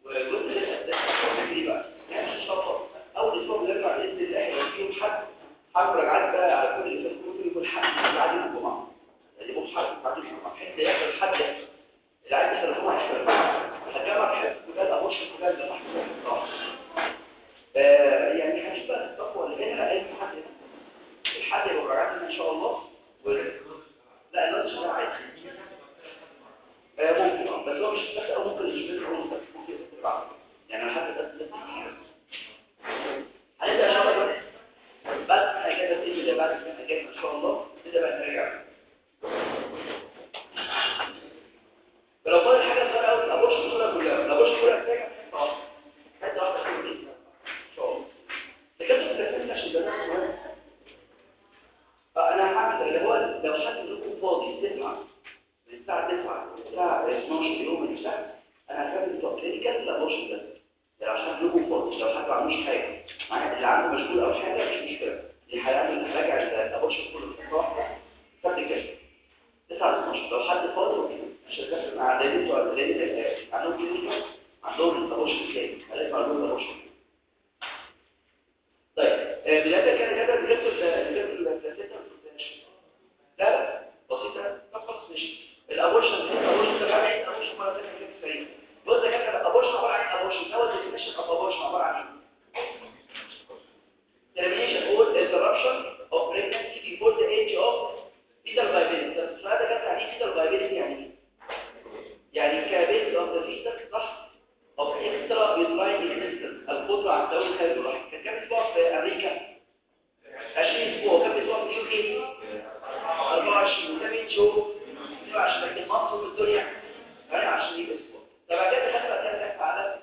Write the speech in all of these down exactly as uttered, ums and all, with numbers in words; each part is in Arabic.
والجزء اللي هتبدا ايه بقى؟ يعني ان شاء الله اول اسبوع بنرجع باذن الله هيبقى فيه يوم حد حرب رجعات بقى على كل اللي فات يكون حد بعد يوم الجمعه اللي يوم حد بعد يوم الجمعه بحيث يحصل حد يحصل اللي عايز يحصل الجمعه يحصل هتجمع حد كلها ابوش كلها ده محسوب آه يعني هنشوف بقى التقوى اللي هنا اي حد الحد يبقى رجعاتنا ان شاء الله لا الناس مش عايز آه ممكن اه بس هو مش بس او ممكن يشبه ممكن بعض يعني لحد بس هنبدا ان شاء الله بعد ما اجازه باذن الله بعد ما اجازه ان شاء الله نبدا بقى نرجع فلو قال حاجه صغيره قوي ابوش الصوره كلها ابوش الصوره محتاجه خلاص حتى واحده كده ان شاء الله لكن التفاصيل عشان ده مهم فانا هعمل اللي هو لو حد منكم فاضي تسمع من الساعه تسعة للساعه اتناشر يوم السبت انا هكمل بتوع كلينيكال لابوش ده يعني عشان لكم فاضي لو حد ما عندوش حاجه معايا اللي عنده مشغول او حاجه مش مشكله دي هيعمل راجع لابوش كله في واحده سبت كده تسعة ل اتناشر لو حد فاضي الشركات مع الريدي بتوع الريدي عندهم كلينيكال عندهم لابوش كده هلاقي عندهم لابوش طيب بدايه كده كده بنكتب البلاسيتا لا لا بسيطه طب خلاص ماشي الابورشن الابورشن ده بقى الابورشن مره ثانيه كده سريع بص يا جماعه الابورشن عباره عن ايه ابورشن اول ديفينيشن اوف ابورشن عباره عن ايه termination or interruption of pregnancy before the age of fetal viability السؤال ده كان يعني fetal viability يعني ايه يعني كابيلتي اوف ذا fetus صح of extra uterine existence القدره على توليد خارج الرحم كان كام اسبوع في امريكا عشرين اسبوع كام اسبوع في اليو كي أربعة وعشرين وكام شهور عشان لكن مصر والدنيا يعني عشان يبقى اسبوع طبعا كده خدنا كده على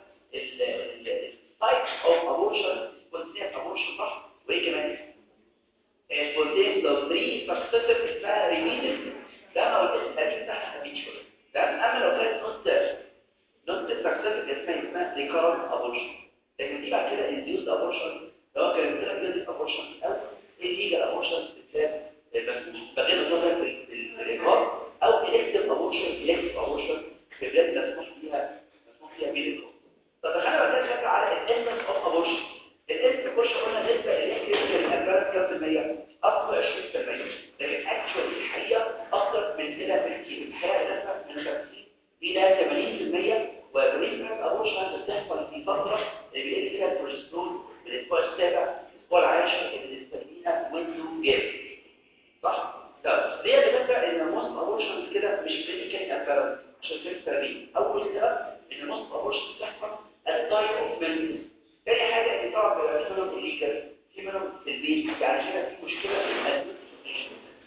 السايت اوف ابورشن سبونتينيوس ابورشن صح وايه كمان سبونتينيوس لو ثلاثة سكسيسيف اسمها ريميدد ده ما هو القديم بتاعها هابيتشوال ده اما لو كانت نوت نوت سكسيسيف اسمها اسمها ريكارنت ابورشن لكن دي بعد كده انديوسد ابورشن لو كانت كده جديد ابورشن او ايه ابورشن بتاعت بس بغير النظر في الريكارد او الكتيف ابورشن الكتيف ابورشن في بلاد مسموح فيها مسموح فيها بيليكو طب خلينا بقى نتكلم على الانسنس اوف ابورشن الانسنس ابورشن قلنا نسبه الكتيف الابارات كام في المية اكثر عشرين في المية لكن اكشوالي الحقيقه اكثر من كده بكتير الحقيقه نسبه من خمسين الى ثمانين في المية وبنسبه ابورشن بتحصل في فتره اللي بيقل فيها البروجسترون من الاسبوع السابع الاسبوع العاشر اللي بنسميها ويندو جاب صح طب ليه بنبدا ان الموست ابورشن كده مش كلينيكال ابارنت عشان تفرق اول سبب ان الموست ابورشن بتحصل التايب اوف ميلز ثاني حاجه ان طبعا بيبقى في منهم الليجل في منهم البيت يعني هنا في مشكله في النوتيفيكيشن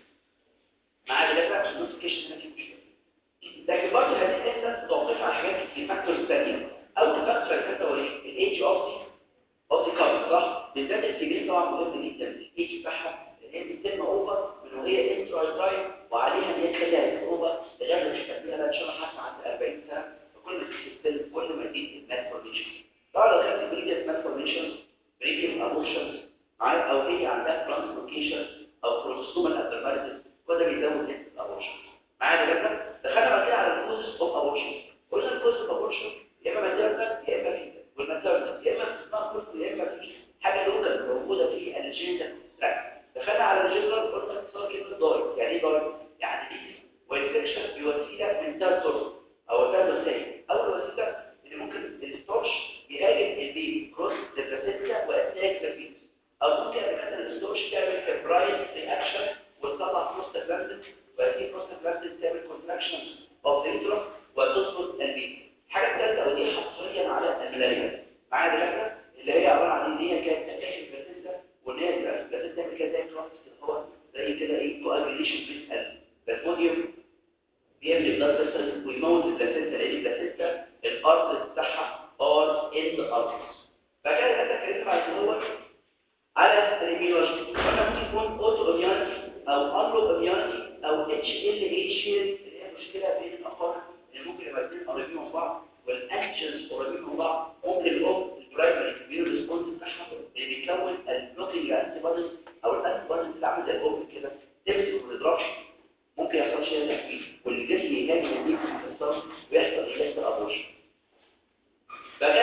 مع الداتا النوتيفيكيشن هنا في مشكله لكن برضه هذه الانسان توقف على حاجات كتير فاكتورز ثانيه اول فاكتور اللي هو الايدج اوف دي اوف دي كابل صح بالذات السجين طبعا مهم جدا الايدج بتاعها هي بتتم اوفر من وهي انترايترايد وعليها ان هي تخليها اوفر لغايه ما تشتغلها بقى ان شاء الله حتى عند أربعين سنه فكل ما تشتغل كل ما تزيد المالفورميشن طبعا لو كانت بريديس مالفورميشن بريديس ابورشن او هي عندها ترانسلوكيشن او كروموسومال ابنورماليتيز وده بيزود نسبه الابورشن معايا كده دخلنا بعد كده على الكوزز اوف ابورشن قلنا الكوزز اوف ابورشن يا اما ماتيرنال يا اما فيتال والماتيرنال يا اما اسمها كوز يا اما في حاجه لوكال موجوده في الجينيتال تراكت دخلنا على الجنرال قلنا اختصار كلمه دايت يعني ايه دايت يعني دي والانفكشن بوسيله من ثلاث طرق او ثلاث وسائل اول وسيله اللي ممكن الستورش يهاجم البيبي كروس البلاسينتا واتاك البيبي او ممكن مثلا الستورش تعمل فبرايل رياكشن وتطلع بروستاجلاندين وهذه بروستاجلاندين تعمل كونتراكشن اوف اليوترس وتسقط البيبي الحاجه الثالثه ودي حصريا على الملاريا معايا دكاتره اللي هي عباره عن ان هي كانت اتاك البلاسينتا وان هي البلاسينتا تعمل كده زي كروس هو زي كده ايه كواجيليشن بالبلاسموديوم بيعمل بلاد فيسل ويموت البلاسينتا لان البلاسينتا الارض بتاعها ار اند ارض فكان انا اتكلمت عن هو على الاميونولوجي قلنا ممكن يكون اوتو اميونيتي او انلو اميونيتي او اتش ال اتش اللي هي مشكله بين الاقارب اللي ممكن يبقى الاثنين قريبين من بعض والانتيجنز قريبين من بعض ممكن الام البرايمري اميون ريسبونس بتاعها اللي بيكون البلوكينج انتي بوديز او الانتي بوديز اللي عامله زي الام كده تمسك وما تضربش ممكن يحصل شيء تكوين والجسم يهاجم البيبي يكسر ويحصل يحصل ابورشن بعد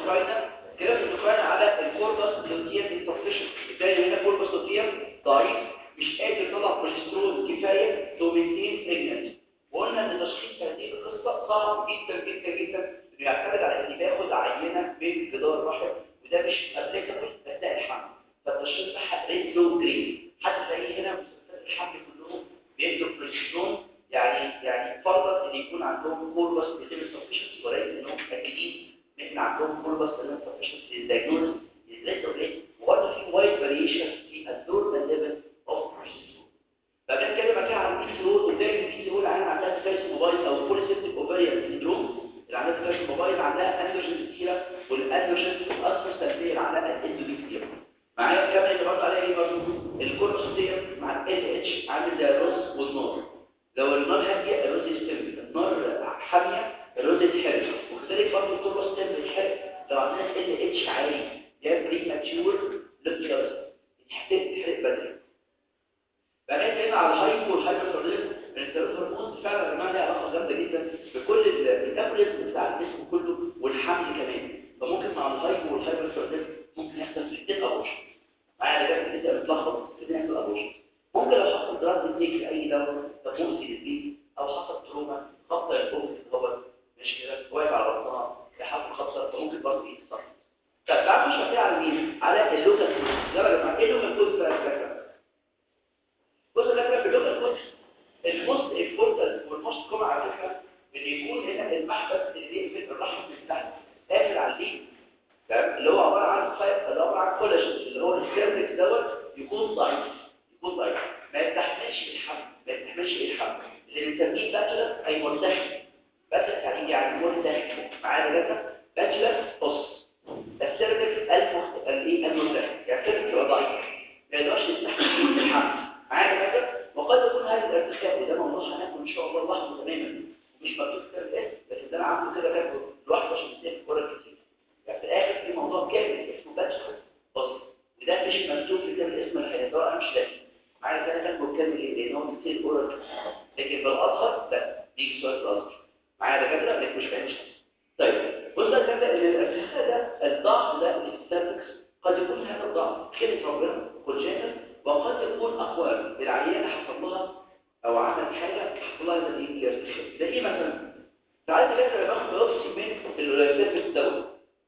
اندوكراين كده اندوكراين على الكوربس لوتيوم انسفشنت. بالتالي هنا الكوربس لوتيوم ضعيف مش قادر يطلع بروجسترون كفايه تو مينتين بريجننسي. وقلنا ان تشخيص هذه القصه صعب جدا جدا جدا، بيعتمد على اني باخد عينه من جدار الرحم وده مش ابليكابل اثناء الحمل، فالتشخيص بتاعها ريد لو جريد. حتى تلاقيه هنا مسلسلات الحمل كلهم بيدوا بروجسترون، يعني يعني فرضا ان يكون عندهم كوربس لوتيوم انسفشنت ولكن انهم متاكدين ان عندهم كوربس لوتيوم انسفشنت للدايجنوز للريد ريت وبرضه في وايد فاريشن في النورمال ليفل اوف بروجسترون. فكان كده بقى على البي سي او قدام البي سي او اللي عندها ستريس موبايل او بوليسيستيك اوفريان سيندروم، اللي عندها ستريس موبايل عندها اندروجين كتيره والاندروجين بتاثر سلبيا على الاندوميتريوم. معايا كمان اللي برضه عليها ايه برضه الكوربوسيتيوم مع ال اتش عامل زي الرز والنار. لو النار هاديه الرز يستمر، النار حاميه الرز يتحرق، وكذلك برضه الكوربوسيتيوم بيتحرق لو عندنا ال اتش عالي ده بري ماتيور للجلوس يتحرق بدري. بقى هنا على الهايبو والهايبرثيروديزم، الثيرويد هرمون فعلا يا جماعه لها علاقه جامده جدا بكل الميتابوليزم بتاع الجسم كله والحمل كمان. فممكن مع الهايبو والهايبرثيروديزم ممكن يحصل في الاثنين ابورشن. معايا ده كده انت بتلخبط في يحصل ابورشن. ممكن لو حصل دراج نتيجه في اي دواء مؤذي للبيبي او حصل تروما خبطه الام الخبر مش كده واقف على بطنها لحد خبطه فممكن برضه يتصرف. طب تعالوا نشوف كده على مين؟ على اللوكال كود. يلا يا جماعه ايه اللوكال كود بقى الفكره؟ بصوا ده في اللوكال كود الموست امبورتنت والموست كومن على فكره ان يكون هنا المحبس اللي بيقفل الرحم من تحت قافل على البيبي، تمام؟ اللي هو عباره عن خيط اللي هو عباره عن كولاجين اللي هو السيرفكس دوت يكون ضعيف يكون ضعيف ما يستحملش الحمل ما يستحملش الحمل اللي بنسميه باتشلر اي مرتخي. باتشلر يعني يعني مرتخي معانا كده باتشلر بص السيرفكس الف الايه المرتخي يعني السيرفكس يبقى ضعيف ما يقدرش يستحمل الحمل معانا كده. وقد يكون هذا الارتخاء وده موضوع هناخده ان شاء الله لوحده تماما مش مكتوب في الاسم بس ده انا عامله كده كاتبه لوحده عشان يسيب الكوره كتير. يعني في الاخر في موضوع كامل اسمه باتشلر بص وده مش مكتوب في كتاب الاسم الحقيقي انا مش لاقي معايا كده كاتبه كامل ليه لان هو بيصير اورال لكن بالاظهر لا بيجي سؤال الاظهر معايا دكاتره لكن مش فاهم. طيب بص يا كده ان الارتخاء ده الضعف ده السيرفكس قد يكون هذا الضعف خلق ربنا كونجنتال وقد يكون اقوى العيان حصل لها او عمل حاجه حصل لها زي الارتخاء. زي ايه مثلا؟ تعالى كده باخد بلوكسي من السيرفكس دوت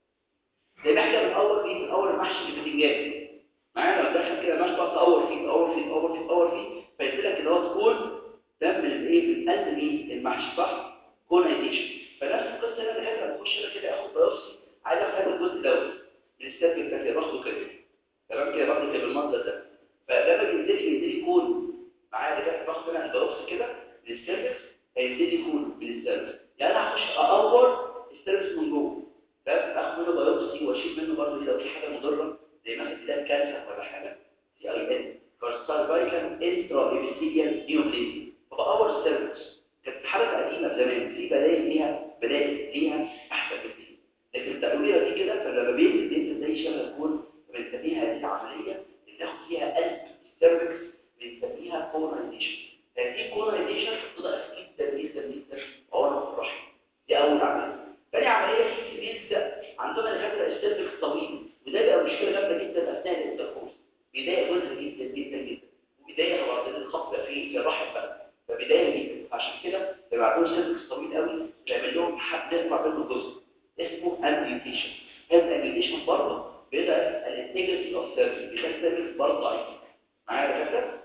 زي ما احنا بنقور فيه من اول المحشي اللي بتنجان معانا لو دخل كده ماشي تقعد تقور فيه تقور فيه تقور فيه تقور فيه فيقول لك اللي هو تكون دم الايه من قلب مين المحشي صح كونايزيشن. فنفس القصه اللي انا كده بخش انا كده اخد بلوكسي عايز اخد الجزء دوت من السيرفكس ده كده باخده كده تمام كده باخده كده بالمنظر ده. فلما بينزل ينزل يكون معايا كده باخد انا البلوكسي كده للسيرفكس هينزل يكون بالسيرفكس يعني انا هخش اقور السيرفكس من جوه اخد منه بايوبسي واشيل منه برضه لو في حاجه مضره زي مثلا ده كانسر ولا حاجه سي اي ان كارسينوفايكال انترا ايبيثيليال نيوبليزيا فبقور السيرفكس. كانت حاله قديمه زمان في بدائل ليها بدائل ليها احسن بكتير لكن التأويله دي كده فلما بينزل بينزل زي شبه الكون بنسميها هذه العمليه اللي ناخد فيها قلب السيرفكس بنسميها كولونايزيشن. هذه الكولونايزيشن بتضعف جدا جدا جدا عنق الرحم دي اول عمليه. ثاني عمليه في بيبدا عندنا دكاتره السيرفكس طويل وده بقى مشكله جامده جدا اثناء الانتركورس بدايه وزن جدا جدا جدا وبدايه طبعا الخط في الرحم بقى فبدايه جدا عشان كده بيبقى عندهم سيرفكس طويل قوي بيعمل لهم حد يطلع منه جزء اسمه امبيوتيشن. هذا الامبيوتيشن برضه بيضعف الانتجريتي اوف سيرفكس بيخلي السيرفكس برضه ضعيف معايا دكاتره.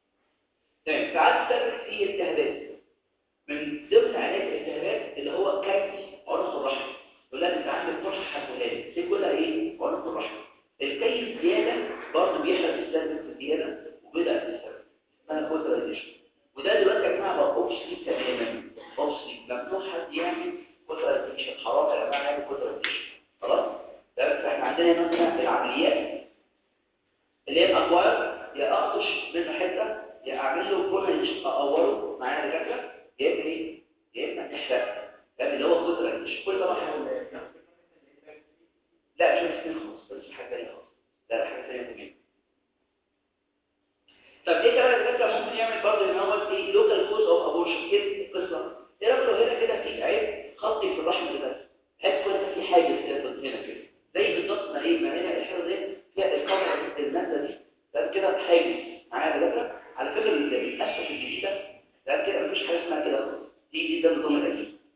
تمام ساعات السيرفكس فيه التهابات من ضمن علاج الالتهابات اللي هو كانسر عنق الرحم يقول لك انت عندك فرصه حساسيه دي كلها ايه عنق الرحم. الكي الزياده برضه بيحرق السيرفكس الزياده وبيضعف السيرفكس اسمها كوترايزيشن. وده دلوقتي يا جماعه بقى اوبشن تماما اوبشن ممنوع حد يعمل كوترايزيشن حرام يا جماعه نعمل كوترايزيشن خلاص. فاحنا عندنا مثلا العمليات اللي هي الاقوال يا اقطش منه حته يا اعمل له كوترايزيشن اقوره معايا دكاتره يا اما ايه يا اما تحرق ده اللي هو كوترايزيشن. كل ده راح لا مش اسمه خالص بس حاجه ثانيه خالص لا حاجه ثانيه مهمه. طب ايه كمان الدكاتره ممكن يعمل برضه ان هو ايه لوكال كوز اوف ابورشن ايه القصه؟ ايه لو هنا كده في عيب خطي في الرحم كده هتكون في حاجه كده هنا كده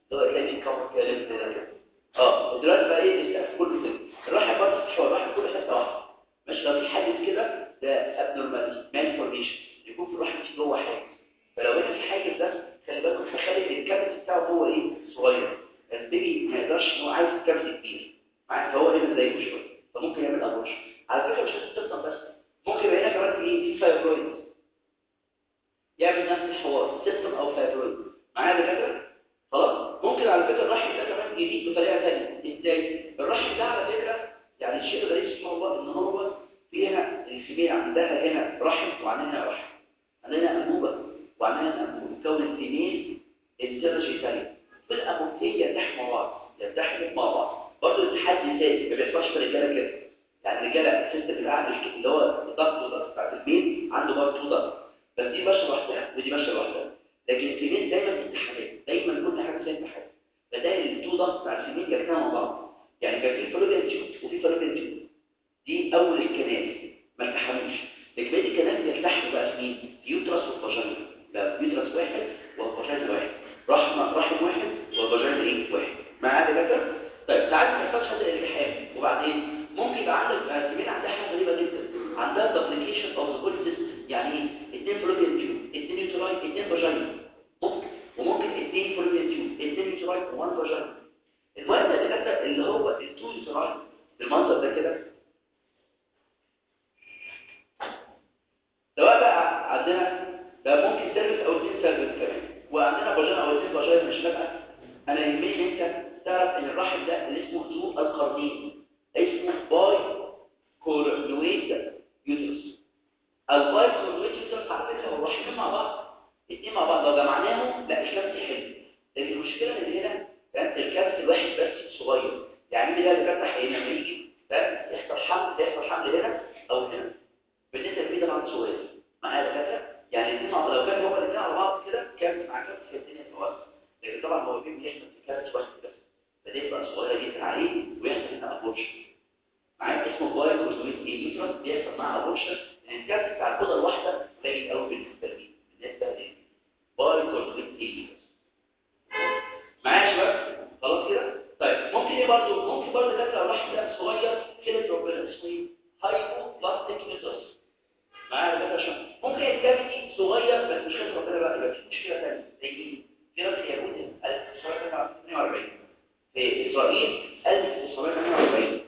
اللي هو تلاقي كفر كده كده. اه دلوقتي بقى ايه السقف كله كده، الرحم برضه مش هو الرحم كله حته واحده، مش لو في حاجز كده ده ابنورماليتي مالفورميشن يكون في الرحم في جوه حاجه، فلو هنا في حاجز ده خلي بالكم تخلي ان الكبد بتاعه هو ايه صغير، البيبي ما يقدرش ان هو عايز كبد كبير معاه، فهو هنا زي شويه فممكن يعمل ابورشن. على فكره مش هتستخدم بس ممكن يبقى هنا كمان في ايه في فايبرويد يعمل نفس الحوار سيستم او فايبرويد معايا دكاتره. خلاص ممكن على فكره الرحم ده كمان جديد بطريقه ثانيه. ازاي الرحم ده على فكره يعني الشيء الغريب سبحان الله ان هو في هنا الفيميل عندها هنا رحم وعندنا هنا رحم، عندنا انبوبه وعندنا هنا انبوبه تكون الفيميل السيرجيتالي والانبوبيه يلتحموا مع بعض يلتحموا مع بعض برضه التحدي ذاتي ما بيحصلش في الرجاله كده، يعني الرجاله السيستم بتاعها اللي هو الضغط والضغط بتاع البيت عنده برضه ضغط، بس دي ماشيه لوحدها ودي ماشيه لوحدها، لكن الفيميل دايما امتحانات دايما كل حاجه فيها امتحان، فده التو ضغط بتاع الفيميل يركبوا مع بعض، يعني كان في فلوبيان تيوب وفي فلوبيان تيوب دي اول الكنال ما التحموش، لكن بقيه الكنال بيلتحموا بقى في مين؟ في يوترس وفاجينا، لا يوترس واحد وفاجينا واحد، رحم رحم واحد وفاجينا ايه واحد معايا كده. طيب ساعات ما يحصلش هذا الالتحام وبعدين ممكن يبقى عندك الفيميل عندها حاجه غريبه جدا، عندها دبليكيشن اوف ذا بودي سيستم، يعني ايه اثنين فلوبيان تيوب اثنين يوتراي اثنين فاجينا ممكن، وممكن اثنين فلوبيان تيوب اثنين يوتراي وواحد فاجينا. المهم ده كده اللي هو التو يوتراي المنظر ده كده، سواء بقى عندنا ده ممكن سيرفيس او اثنين سيرفيس كمان، وعندنا فاجينا او اثنين فاجينا مش فارقه. انا يهمني ان انت تعرف ان الرحم ده اللي اسمه ذو القرنين اسمه باي كورنويت يوترس. الباي كورنويت يوترس على فكره هو الرحمين مع بعض الاثنين مع بعض لو جمعناهم لا الكبس حلو، لكن المشكله ان هنا كانت الكبس الواحد بس صغير، يعني ده اللي فتح هنا لما يجي يحصل حمل يحصل حمل هنا او هنا بالنسبه للبيضه طبعا صغير معايا دكاتره، يعني الاثنين مع لو كان هو الاثنين على بعض كده كبس مع كبس في الدنيا توسع، لكن طبعا هو بيبقى يحصل في كبس واحد بس فدي تبقى صغيره جدا عليه ويحصل هنا ابورشن معايا اسمه باي كورنويت يوترس بيحصل مع ابورشن لان الكبس بتاع البيضه الواحده قليل قوي بالنسبه لي بالنسبه لي باي كورنويت يوترس معايا يا شباب خلاص كده. طيب ممكن ايه برضه ممكن برضه دكاتره الرحم ده صغير كده ربنا اسمه هايبو بلاستيك يوترس معايا ده عشان ممكن الكافيتي صغير بس مش خاطر ربنا بقى يبقى في مشكله ثانيه زي في راجل يهودي ألف وتسعمائة وثمانية وأربعين في اسرائيل ألف وتسعمائة وثمانية وأربعين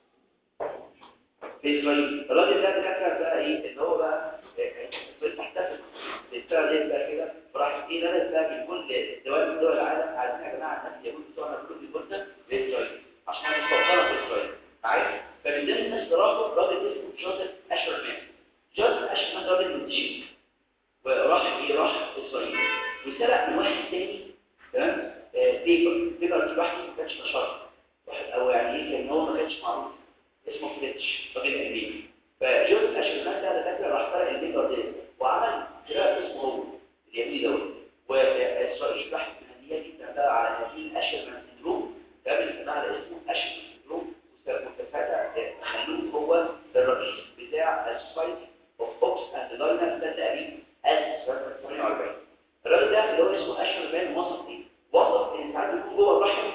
في اسرائيل الراجل ده دكاتره بقى ايه اللي هو بقى بتحتفل بالسنه دي بقى كده فراح ايه ده بقى من كل دول من دول العالم عايزين يا جماعه الناس اليهود بتوعنا كلهم يجوا لنا لاسرائيل عشان نستوطنها في اسرائيل عارف. فمن ضمن الناس اللي راحوا راجل اسمه جوزيف اشرمان. جوزيف اشرمان راجل من تشيك وراح ايه راح اسرائيل وسرق من واحد تاني تمام بيبر بيبر دي واحد ما كانش مشهور واحد او يعني ايه كان هو ما كانش معروف اسمه فليتش راجل امريكي. فجوزيف اشرمان ده دكاتره راح سرق البيبر ده وعمل سرقه اسمه هو اليهودي دوت، واسرائيل راحت مهنيه جدا بقى على هذه الاشرمان سندروم قبل على اسمه اشرمان سندروم وساعتها خلوه هو الرئيس بتاع السوسايتي اوف اوكس اند لاينر ده تقريبا ألف وتسعمائة وثمانية وأربعين. الراجل ده اللي هو اسمه اشرمان وصف ايه؟ وصف ان ساعات بيكون جوه الرحم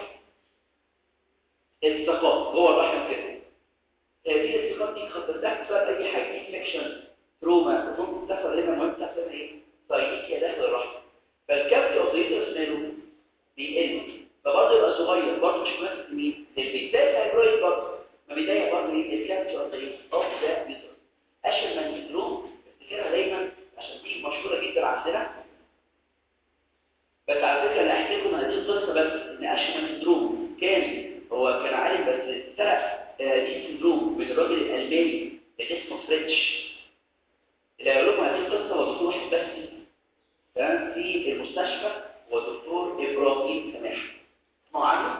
التقاء جوه الرحم كده. هذه الالتقاء دي قد تحصل اي حاجه انفكشن تروما ممكن تحصل هنا مهم تحصل ايه؟ سايكيا داخل الرحم. فالكبد اوبريتورز ماله بيقل فبرضه يبقى صغير برضه مش مناسب لمين؟ البيتاي فايبرويد برضه ما بيضايق برضه ايه؟ الكبد اوبريتورز اوف ذا بيتر. اشرمان سندروم افتكرها دايما عشان دي مشهوره جدا عندنا. بس على فكره انا احكي لكم هذه القصه بس ان اشرمان سندروم كان هو كان عالم بس سرق هذه السندروم من الراجل الالماني اللي اسمه فريتش. اللي هيقول لكم هذه القصه هو دكتور واحد بس كان في المستشفى هو دكتور ابراهيم سماح. اسمعوا عنه؟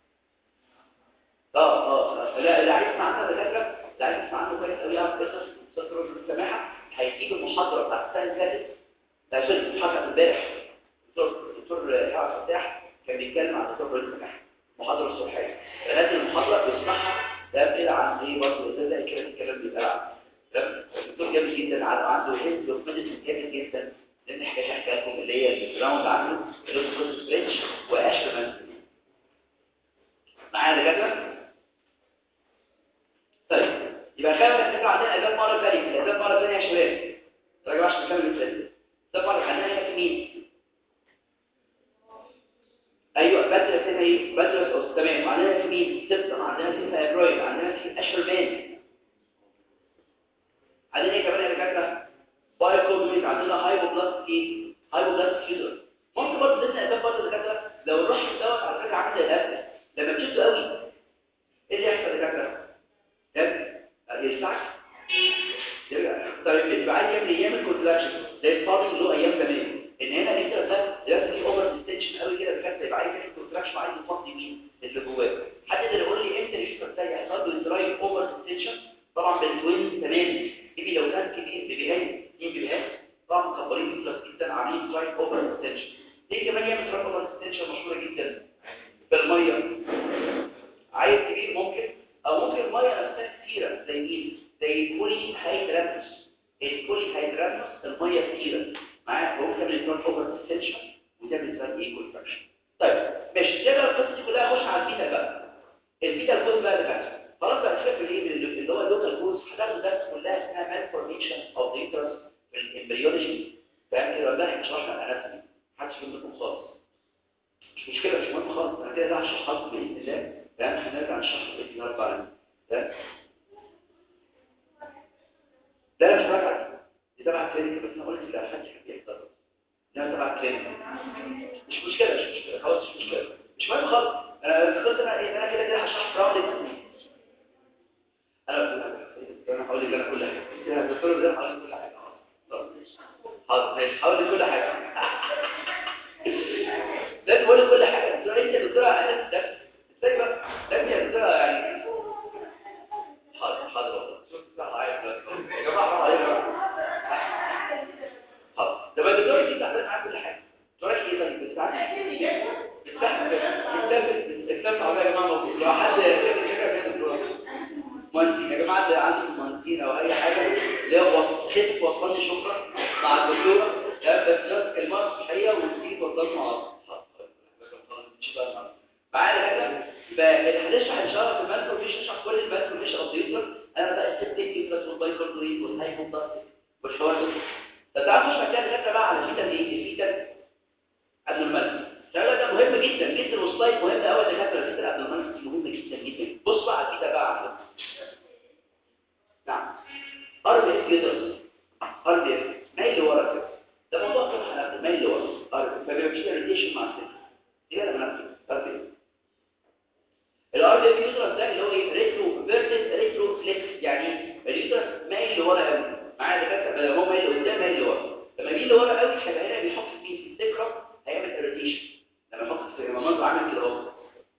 اه اه لا اللي عايز يسمع عنه دكاتره اللي عايز يسمع عنه كويس قوي يعرف قصص دكتور ابراهيم سماحه هيجيب المحاضره بتاعت السنه اللي فاتت لا سوري المحاضره امبارح الدكتور الدكتور حافظ فتاح كان بيتكلم عن دكتور ابراهيم سماحه المحاضره الصبحيه فلازم المحاضره بيسمعها ده كده عن ايه برضه ازاي الكلام الكلام بيبقى الدكتور جامد جدا عنده هيد وميديسن جامد جدا لان حكايه حكايه لكم اللي هي الجراوند عنه اللي هو فريتش واشرمان باتريس هنا ايه باتريس اوس تمام. وعندنا في مين سبتم، عندنا في فايبرويد، عندنا في اشربان، عندنا ايه كمان يا دكاتره بايوكوبيك، عندنا هايبوبلاستيك ايه هايبوبلاستيك يوزر. ممكن برضه ضمن اسباب برضه دكاتره لو الرحم دوت على فكره عامل زي الاسد لما تشده قوي ايه اللي يحصل يا دكاتره؟ تمام يلسعك يرجع. طيب يبقى عايز يعمل يعمل كونتراكشن زي الفاضي اللي هو ايام زمان ان هنا انت ده لازم في اوفر ديستنشن قوي كده بجد يبقى عايز يعمل كونتراكشن وعايز يفضي مين اللي جواه. حد يقدر يقول لي امتى الشوكه ده يحصل له درايف اوفر ديستنشن؟ طبعا بالتوين تمام. بيبي لو كان كبير بيبيهات مين بيبيهات طبعا مكبرين بلس جدا عاملين درايف اوفر ديستنشن. ليه كمان يعمل درايف اوفر ديستنشن مشهوره جدا بالميه. عيل كبير ممكن او ممكن الميه نفسها كتيره زي مين زي البولي هيدراتس. البولي هيدراتس الميه كتيره معاه ممكن تعمل درايف اوفر ديستنشن وتعمل درايف ايه كونتراكشن. طيب ماشي كده القصه دي كلها اخش على البيتا بقى. البيتا الكوز بقى اللي بقى خلاص بقى شايف الايه اللي هو اللوكال كوز هتاخد ده كلها اسمها مالفورميشن اوف ذا يوترس في الامبريولوجي. فاهم كده ولا احنا شرحنا الاناتومي محدش يهمكم خالص مش مشكله مش مهم خالص. انا كده هشرح لكم باذن الله تمام. هنرجع نشرح باذن الله رب العالمين تمام. لا لا مش راجع دي تبع الكلينيك بس انا قلت لا حد يحب يحضر لا تبع الكلينيك مش مشكله مش مشكله خلاص مش مشكله مش مهم خالص. انا فكرت انا ايه انا كده كده هشرح راوند انا انا هقول لك انا كل حاجه انا الدكتور ده هقول لك كل حاجه حاضر ماشي هقول لك كل حاجه لا تقول لك كل حاجه انت انت دكتوره انا ده ازاي بقى لازم يا دكتوره يعني حاضر حاضر والله شوف بقى عايز يا جماعه علينا حاضر ده بقى الدكتور دي بتعمل معاك كل حاجه دكتوره ايه طيب بتساعدني بتساعد بتساعد بتساعد على يا جماعه موجود لو حد شكله دكتوره مهندسين يا جماعه اللي عندكم مهندسين او اي حاجه اللي هو خف وصلني شكرا مع الدكتوره ده بس كلمات صحيه وتيجي توصلوا مع بعض معايا كده يبقى هنشرح ان شاء الله في المالكو مش هشرح كل المالكو مش قضيتها انا بقى السبتيك يفرس والبايكورتوريت والهايبوبلاستيك والحوار ده تعالوا نشرح كده كده بقى على الفيتا دي الفيتا ابنورمال. السؤال ده مهم جدا جدا والسلايد مهم قوي ده كده الفيتا ابنورمال مهم جدا جدا. بص بقى على الفيتا بقى عندك نعم ار بي اس يوترس ار بي اس مايل لورا كده ده موضوع كده هناخده مايل لورا ار فبيبقى في ريليشن مع السيل دي انا بنفسي ار بي اس الار بي اس يوترس ده اللي هو ايه ريترو فيرتس ريترو فليكس يعني اليوترس مايل لورا قوي معايا ده كده هو مايل لقدام مايل لورا لما يميل لورا قوي هيبقى هنا بيحط فيه في السكرم هيعمل اريتيشن لما يحط في المنظر عامل كده اهو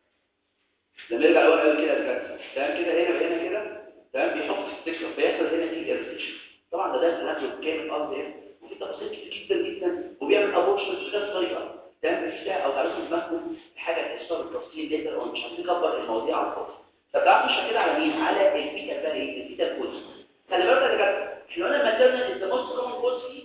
لما يرجع لورا قوي كده كده تمام كده هنا هنا كده تمام بيحط في السكرم بيحصل هنا في اريتيشن. طبعا ده ده هناخده كامل ار بي اس وفي تفاصيل كتير جدا جدا وبيعمل ابورشن بنفس الطريقه تعمل فيها او تعرفوا دماغكم حاجه تحصل بالتفصيل ليتر اون مش عايزين نكبر المواضيع على الفاضي. طب تعرفوا نشرح كده على مين على الفيتا بقى ايه الفيتا كوز. خلي بالك يا جماعه احنا قلنا الماتيرنال از ذا موست كومن كوز فيه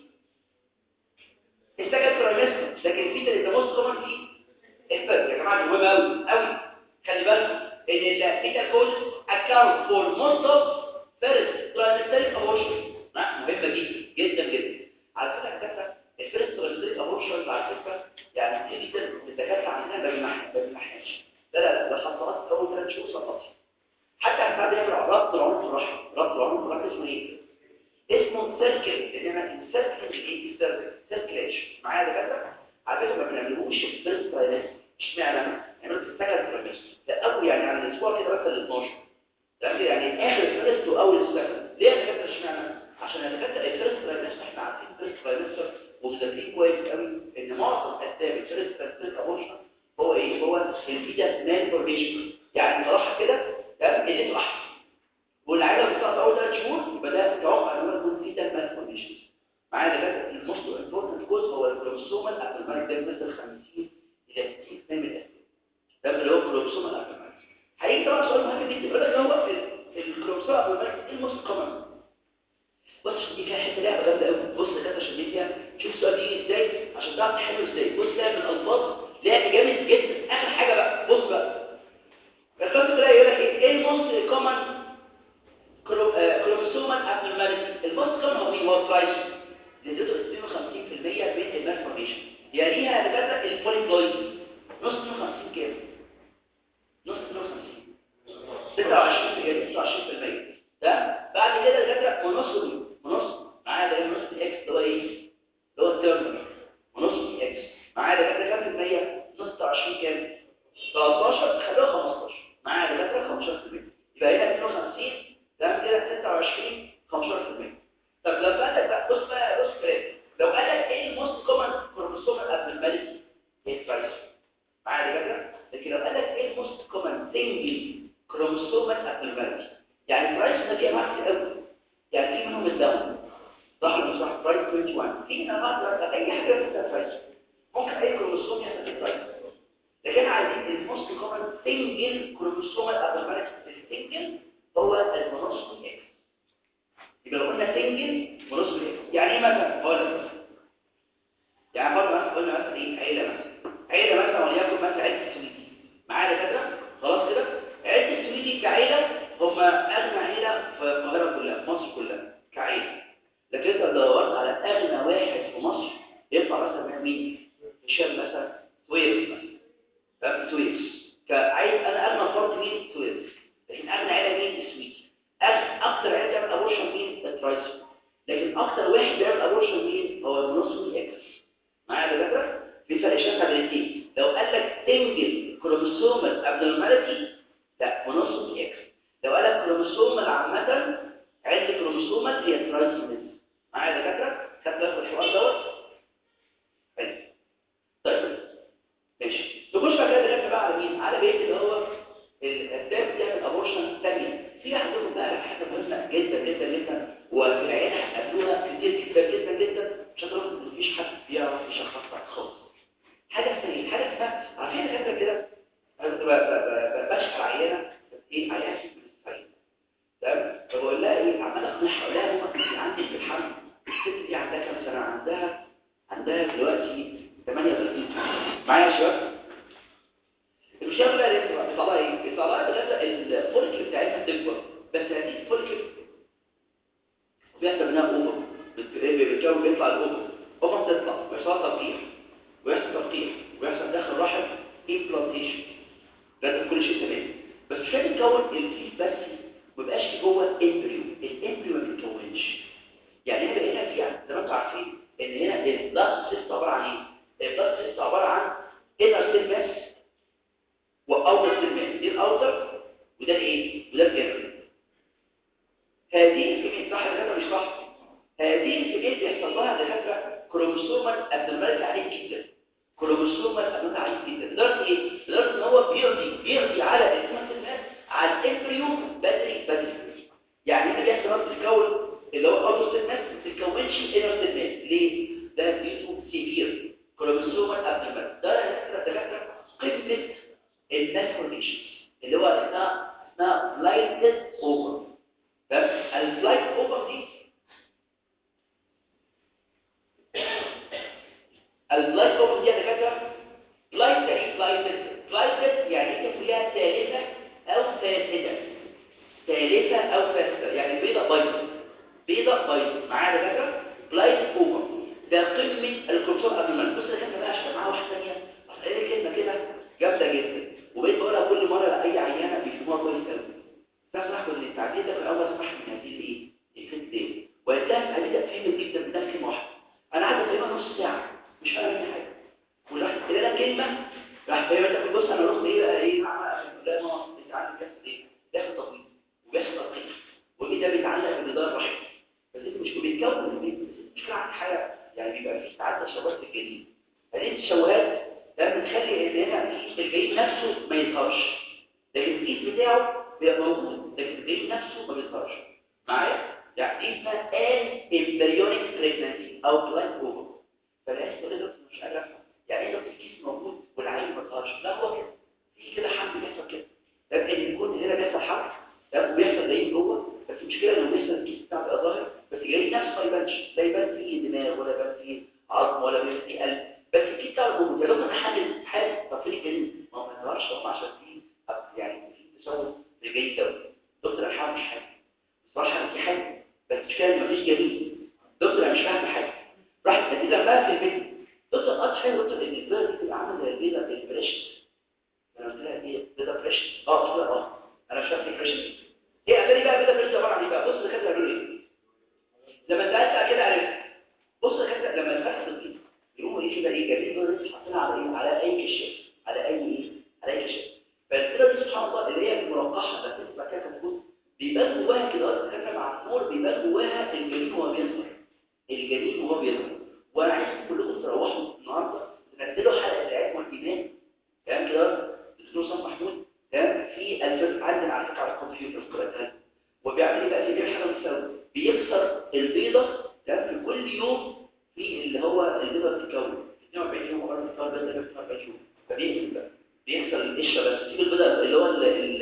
السكند ترايمستر لكن الفيتا از ذا موست كومن فيه الفيرست. يا جماعه مهم قوي قوي خلي بالكم ان الفيتا كوز اكاونت فور موست اوف فيرست ترايمستر ابورشن مهمه جدا جدا جدا. على فكره الدكاتره الفيرست ترايمستر ابورشن على فكره يعني كتير جدا الدكاتره عندنا ما بيمنحناش لا لا ده حصلات اول ثلاث شهور سقطت حتى عن بعد يعمل ربط العنق في الرحم ربط العنق في الرحم اسمه ايه؟ اسمه سيركل انما السيركل ايه سيركلاش معايا دكاتره على فكره ما بنعملوش في الفيرست ترايمستر اشمعنى؟ نعمله في السكند ترايمستر ده اول يعني على الاسبوع كده بس ال اتناشر تمام يعني اخر الفيرست واول السكند ليه يا دكاتره اشمعنى؟ عشان الدكاتره الفيرست ترايمستر احنا عارفين الفيرست ترايمستر ومذاكرين كويس قوي ان معظم اسباب الفيرست ترايمستر ابورشن هو ايه؟ هو الفيتا مالفورميشن يعني بصراحه كده تمام اللي انتوا احسن والعيله بتاعت اول ثلاث شهور يبقى ده تتوقع ان هو يكون فيتا مالفورميشن معايا ده الموست امبورتنت كوز هو الكروموسومال ابنورمال ده مثل خمسين الى ستين في المية من الاسباب ده اللي هو الكروموسومال ابنورمال. هيجي طبعا سؤال مهم جدا يقول لك هو الكروموسومال ابنورمال ايه الموست كومن؟ بص دي فيها حته لعبه جامده قوي. بص كده عشان دي فيها شوف السؤال بيجي ازاي عشان تعرف تحله ازاي. بص ده من الفاظ لعب جامد جدا. اخر حاجه بقى بص بقى الخط ده يقول لك ايه الموست كومن كروموسومال ابنورماليتي. الموست كومن هو مين؟ هو الترايس نسبته اثنين وخمسين في المية من المالفورميشن يليها دكاتره البوليبلويد نص اثنين وخمسين تلتاشر خلوها خمستاشر معايا دكاتره خمستاشر في المية. يبقى هنا اتنين وخمسين تمام كده ستة وعشرين خمستاشر في المية. طب لو قال لك بقى بص بقى بص كده لو قال لك ايه الموست كومن كروموسومال ابنورماليتي ايه الفرق معايا دكاتره. لكن لو قال لك ايه الموست كومن سنجل كروموسومال ابنورماليتي يعني الفرايس ده فيه انواع كتير قوي يعني في منهم الدم صح ولا مش صح فرايس واحد وعشرين في انواع اي حاجه في الفرايس ممكن اي كروموسوم يحصل فيه فرايس لكن عايزين الموست كومن سنجل كروموسومال ابنورماليتي السنجل هو المونوسوم اكس. يبقى لو قلنا سنجل مونوسوم اكس يعني ايه مثلا هقول لك يعني برضه مثلا قلنا مثلا ايه عيله مثلا عيله مثلا وليكن مثلا عيله السويدي معايا كده خلاص كده عيله السويدي كعيله هم اغنى عيله في القاهره كلها في مصر كلها كعيله. لكن انت لو دورت على اغنى واحد في مصر يطلع مثلا مين؟ هشام مثلا سويرس مثلا سويرس كعيل انا اغنى فرد مين سويرس لكن اغنى عيله مين السويدي. اكثر عيله بتعمل ابورشن مين الترايسو لكن اكثر واحد بيعمل ابورشن مين هو المونوسوم اكس. معايا يا دكاتره في فرق شاسع بين الاثنين. لو قال لك سنجل كروموسومال ابنورماليتي لا مونوسوم اكس. لو قال لك كروموسومال عامه عده كروموسومال هي ترايسوميز. معايا يا دكاتره خدت بالك من الحوار دوت حلو. طيب ماشي نخش بقى كده دلوقتي بقى على مين على بيت اللي هو الاسباب بتاعت الابورشن الثانيه. في عندهم بقى حاجه مهمه جدا جدا جدا وفي العيله هتقابلوها كتير جدا جدا جدا مش هتعرفوا ان مفيش حد بيعرف يشخصها خالص. حاجه ثانيه حاجه اسمها عارفين كده كده بشحر عينه ايه عينه في الصعيد تمام فبقول لها ايه عمال اقنعها اقول لها ممكن عندي في الحمل الست دي عندها كام سنه عندها عندها دلوقتي ثمانية وثلاثين معايا يا شباب. المشكله بقى لسه بيطلع ايه بيطلع لغايه الفوليكل بتاعتها تكبر بس هذه الفوليكل بيحصل منها اوفر بيتكون بيطلع الاوفر اوفر تطلع ويحصل تلقيح ويحصل تلقيح ويحصل داخل الرحم امبلانتيشن لازم كل شيء تمام بس مش هيتكون الكيس بس ما بيبقاش في جوه امبريو الامبريو ما بيتكونش. يعني هنا بقينا في زي ما انتم عارفين ان هنا البلاست سيست عباره عن ايه البلاست سيست عباره عن انر سيل ماس واوتر سيل ماس دي الاوتر وده الايه وده الانر. هذه الكميه صح ولا مش صح هذه الكميه بيحصل لها دكاتره كروموسومال ابنورماليتي عالي جدا كروموسومال ابنورماليتي عالي جدا لدرجه ايه لدرجه ان هو بيقضي بيقضي على الانر سيل ماس على الامبريو بدري بدري. يعني هنا بيحصل تتكون اللي هو اوتر سيل ماس ما تتكونش انر سيل ماس ليه ده بيوتو سيفير كروموسومال ابنورماليتي ده دكاتره قمه المالفورميشن اللي هو اسمها اسمها بلايندد اوفر. بس البلايند اوفر دي البلايند اوفر دي يا دكاتره بلايند يعني بلايندد بلايندد يعني انت فيها ثالثه او فاسده ثالثه او فاسده يعني بيضه بيضه بيضه بيضه معايا يا دكاتره بلايند اوفر ده قمه الكروموسوم ابنورمال. بص يا دكاتره بقى عشان معاه واحده ثانيه اصل هي كلمه كده جامده جدا وبقيت بقولها كل مره لاي عيانه بيفهموها كويس قوي. فاصبح ان التعديل ده في الاول صح من هذه الايه الفتره وانتهت هبدا فهم جدا بنفس واحد انا قعدت تقريبا نص ساعه مش فاهم اي حاجه وراح قال لها كلمه راح فاهم انت بص انا رحت ايه بقى ايه اعمل عشان لا ما انت عندك كده ايه بياخد تطبيق وبياخد تطبيق وايه ده بيتعلق بالجدار الرحم بس انت مش بيتكون مش عندك حاجه يعني بيبقى في ساعات تشوهات في الجليد. هذه التشوهات ده بتخلي ان هنا الجليد نفسه ما يظهرش لكن الجليد بتاعه بيبقى موجود لكن الجليد نفسه ما بيظهرش معايا. يعني دي اسمها ان امبريونيك بريجنسي او بلايند اوفر. فالناس تقول لك مش عارف يعني ايه لو الكيس موجود والعين ما ظهرش لا هو كده في كده حمل بيحصل كده لكن يكون هنا بيحصل حمل وبيحصل جاي جوه بس المشكله لو بيحصل الكيس بتاعه بيبقى ظاهر بس جاي نفسه ما يبانش لا يبان فيه دماغ ولا يبان فيه عظم ولا يبان فيه قلب بس الكيس بتاعه موجود. لو كان حامل حامل طب فين الجنين ما هو ما يظهرش طبعا عشان فيه يعني في تسوس في الجاي ده دكتور الحامل مش حامل صراحه في حاجه بس مش كان مفيش جميل دكتور انا مش فاهم حاجه راحت كده بقى في البيت دكتور قطع حاجه دكتور ان البيضه دي بتبقى عامله زي البيضه الفريش انا قلت لها ايه بيضه فريش اه كده اه انا مش فاهم فريش ايه اتاري بقى بيضه فريش عباره عن ايه بقى بص كده قالوا لي لما سالتها كده عرفت بص كده لما اتفتحت البيضه يقوموا ايه كده ايه جايبين بيضه حاطينها على ايه على اي كشاف على اي ايه على اي كشاف الصفراء اللي هي المرقحه بس تبقى كده كتكوت بيبان جواها كده كده مع النور بيبان جواها الجنين وهو بيظهر الجنين وهو بيظهر وانا عايزكم كلكم تروحوا النهارده تنزلوا حلقه العلم والايمان تمام كده دكتور صلاح محمود تمام في الفيلم عندنا على فكره على الكمبيوتر قراءتها وبيعمل ايه بقى في حاجه بتساوي بيكسر البيضه تمام في كل يوم في اللي هو البيضه بتتكون اثنين وأربعين يوم وبعد الفطار بيضه اثنين وأربعين يوم فبيكسر بقى بيكسر القشره بس تسيب البيضه اللي هو